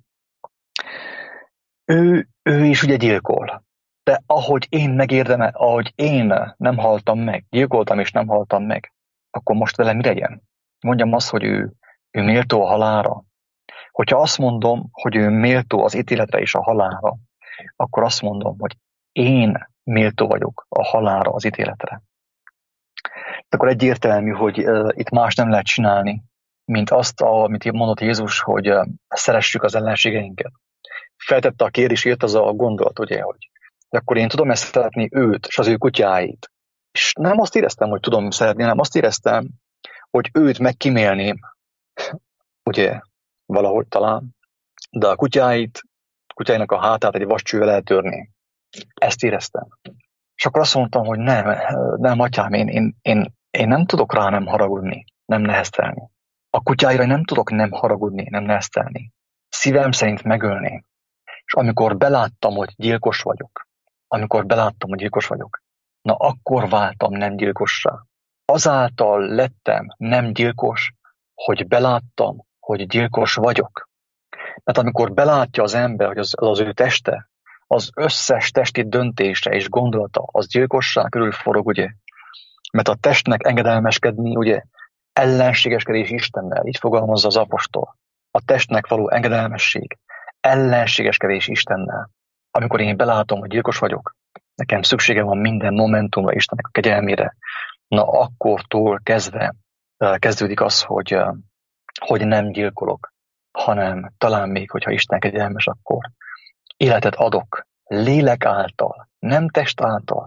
Ő, ő is ugye gyilkol. De ahogy én megérdemel, ahogy én nem haltam meg, gyilkoltam és nem haltam meg, akkor most vele mi legyen? Mondjam azt, hogy ő, ő méltó a halálra. Hogyha azt mondom, hogy ő méltó az ítéletre és a halálra, akkor azt mondom, hogy én méltó vagyok a halálra, az ítéletre. Akkor egyértelmű, hogy uh, itt más nem lehet csinálni, mint azt, amit mondott Jézus, hogy uh, szeressük az ellenségeinket. Feltette a kérdés, jött az a gondolat, ugye, hogy akkor én tudom ezt szeretni őt, és az ő kutyáit. És nem azt éreztem, hogy tudom szeretni, hanem azt éreztem, hogy őt megkímélném, ugye, valahogy talán, de a kutyáit, a kutyáinak a hátát egy vascsővel eltörni. Ezt éreztem. És akkor azt mondtam, hogy nem, nem, atyám, én, én, én, én nem tudok rá nem haragudni, nem neheztelni. A kutyáira nem tudok nem haragudni, nem neheztelni. Szívem szerint megölni. És amikor beláttam, hogy gyilkos vagyok, amikor beláttam, hogy gyilkos vagyok, na akkor váltam nem gyilkossá. Azáltal lettem nem gyilkos, hogy beláttam, hogy gyilkos vagyok. Mert amikor belátja az ember, hogy az, az ő teste, az összes testi döntése és gondolata az gyilkosság körül forog, ugye? Mert a testnek engedelmeskedni, ugye, ellenségeskedés Istennel, így fogalmazza az apostol. A testnek való engedelmesség, ellenségeskedés Istennel. Amikor én belátom, hogy gyilkos vagyok, nekem szüksége van minden momentumra Istennek a kegyelmére, na akkortól kezdve kezdődik az, hogy, hogy nem gyilkolok, hanem talán még, hogyha Isten kegyelmes, akkor életet adok, lélek által, nem test által.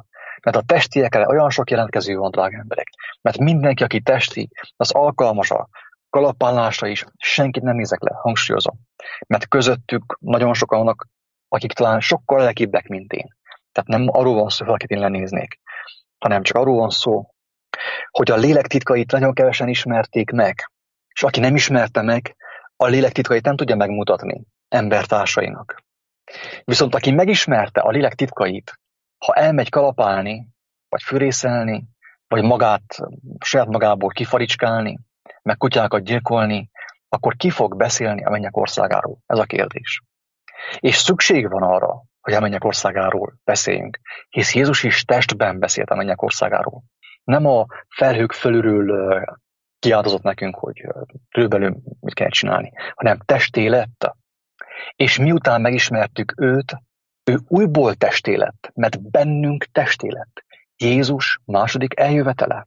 Mert a testiekre olyan sok jelentkező van, drága emberek. Mert mindenki, aki testi, az alkalmas a kalapálásra is, senkit nem nézek le, hangsúlyozom. Mert közöttük nagyon sokan vannak, akik talán sokkal lelkibbek, mint én. Tehát nem arról van szó, hogy valakit én lenéznék, hanem csak arról van szó, hogy a lélek titkait nagyon kevesen ismerték meg. És aki nem ismerte meg, a lélek titkait nem tudja megmutatni embertársainak. Viszont aki megismerte a lélek titkait, ha elmegy kalapálni, vagy fűrészelni, vagy magát, saját magából kifaricskálni, meg kutyákat gyilkolni, akkor ki fog beszélni a mennyek országáról? Ez a kérdés. És szükség van arra, hogy a mennyek országáról beszéljünk, hisz Jézus is testben beszélt a mennyek országáról. Nem a felhők fölülről kiáltozott nekünk, hogy körülbelül mit kell csinálni, hanem testé lett. És miután megismertük őt, ő újból testé lett, mert bennünk testé lett. Jézus második eljövetele.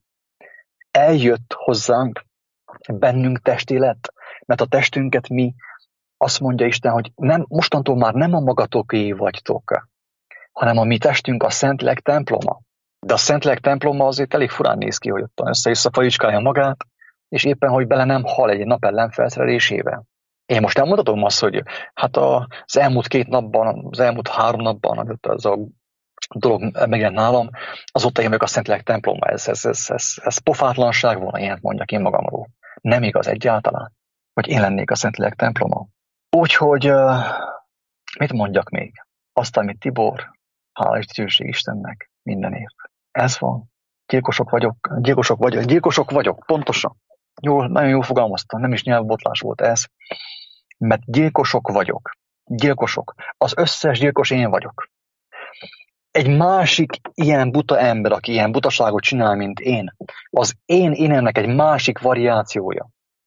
Eljött hozzánk, bennünk testé lett, mert a testünket mi, azt mondja Isten, hogy nem, mostantól már nem a magatoké vagytok, hanem a mi testünk a Szentlélek temploma. De a Szentlélek temploma azért elég furán néz ki, hogy ott össze-vissza faricskálja magát, és éppen, hogy bele nem hal egy napellem felszerelésével. Én most elmondhatom azt, hogy hát az elmúlt két napban, az elmúlt három napban, amit ez a dolog megjelent nálam, azóta én vagyok a Szentlélek temploma. Ez, ez, ez, ez, ez pofátlanság volna, ilyet mondjak én magamról. Nem igaz egyáltalán, hogy én lennék a Szentlélek temploma. Úgyhogy mit mondjak még? Azt, amit Tibor, hála és dicsőség Istennek mindenért. Ez van. Gyilkosok vagyok, gyilkosok vagyok, gyilkosok vagyok, pontosan. Jól, nagyon jól fogalmaztam, nem is nyelvbotlás volt ez. Mert gyilkosok vagyok. Gyilkosok. Az összes gyilkos én vagyok. Egy másik ilyen buta ember, aki ilyen butaságot csinál, mint én, az én énemnek egy másik variációja.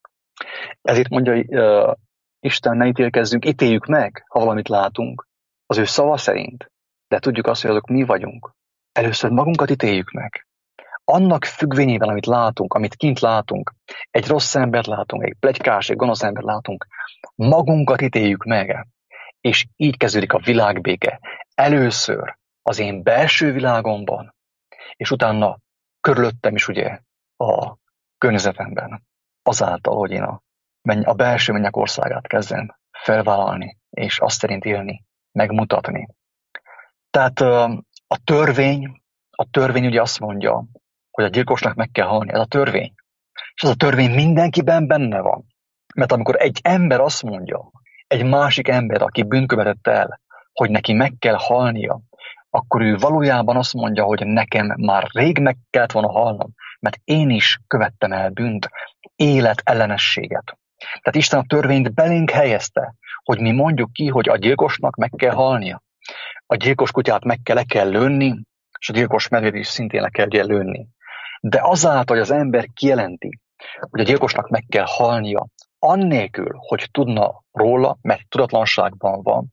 Ezért mondja uh, Isten, ne ítélkezzünk, ítéljük meg, ha valamit látunk, az ő szava szerint. De tudjuk azt, hogy azok mi vagyunk. Először magunkat ítéljük meg. Annak függvényében, amit látunk, amit kint látunk, egy rossz embert látunk, egy pletykás, egy gonosz embert látunk, magunkat ítéljük meg. És így kezdődik a világbéke. Először az én belső világomban, és utána körülöttem is ugye a környezetemben. Azáltal, hogy én a, a belső mennyek országát kezdem felvállalni, és azt szerint élni, megmutatni. Tehát a törvény, a törvény ugye azt mondja, hogy a gyilkosnak meg kell halni. Ez a törvény. És ez a törvény mindenkiben benne van. Mert amikor egy ember azt mondja, egy másik ember, aki bűnt követett el, hogy neki meg kell halnia, akkor ő valójában azt mondja, hogy nekem már rég meg kellett volna halnom, mert én is követtem el bűnt, életellenességet. Tehát Isten a törvényt belénk helyezte, hogy mi mondjuk ki, hogy a gyilkosnak meg kell halnia. A gyilkos kutyát meg kell, le kell lőni, és a gyilkos medvét is szintén le kell lőni. De azáltal, hogy az ember kijelenti, hogy a gyilkosnak meg kell halnia, annélkül, hogy tudna róla, mert tudatlanságban van,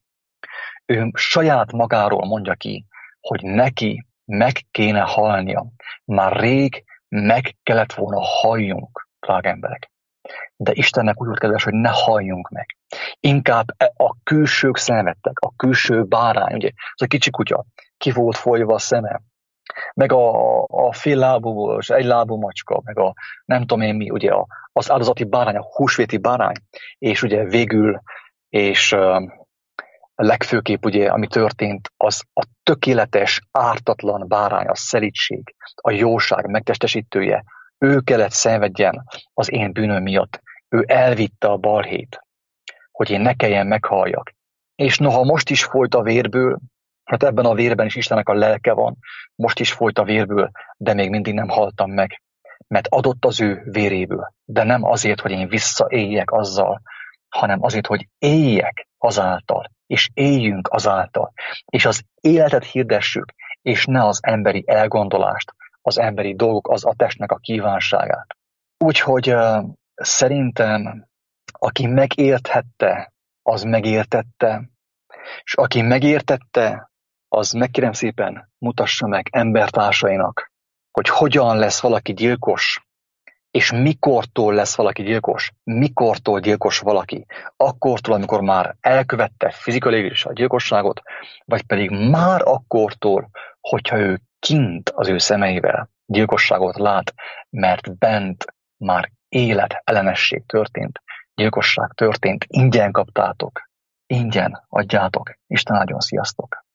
ő saját magáról mondja ki, hogy neki meg kéne halnia. Már rég meg kellett volna halljunk, drága emberek. De Istennek úgy volt kedves, hogy ne halljunk meg. Inkább a külsők szenvedtek, a külső bárány, ugye, az a kicsi kutya, ki volt folyva a szeme, meg a, a fél lábú, és egy lábú macska, meg a nem tudom én mi, ugye az áldozati bárány, a húsvéti bárány, és ugye végül, és uh, legfőképp ugye, ami történt, az a tökéletes, ártatlan bárány, a szelídség, a jóság megtestesítője. Ő kellett szenvedjen az én bűnöm miatt. Ő elvitte a balhét, hogy én ne kelljen meghalljak. És noha most is folyt a vérből, hát ebben a vérben is Istennek a lelke van, most is folyt a vérből, de még mindig nem haltam meg, mert adott az ő véréből. De nem azért, hogy én visszaéljek azzal, hanem azért, hogy éljek azáltal, és éljünk azáltal, és az életet hirdessük, és ne az emberi elgondolást, az emberi dolgok, az a testnek a kívánságát. Úgyhogy uh, szerintem, aki megérthette, az megértette, és aki megértette, az megkérem szépen mutassa meg embertársainak, hogy hogyan lesz valaki gyilkos, és mikortól lesz valaki gyilkos, mikortól gyilkos valaki, akkortól, amikor már elkövette fizikailag is a gyilkosságot, vagy pedig már akkortól, hogyha ő kint az ő szemeivel gyilkosságot lát, mert bent már élet, ellenesség történt, gyilkosság történt, ingyen kaptátok, ingyen adjátok. Isten áldjon, sziasztok!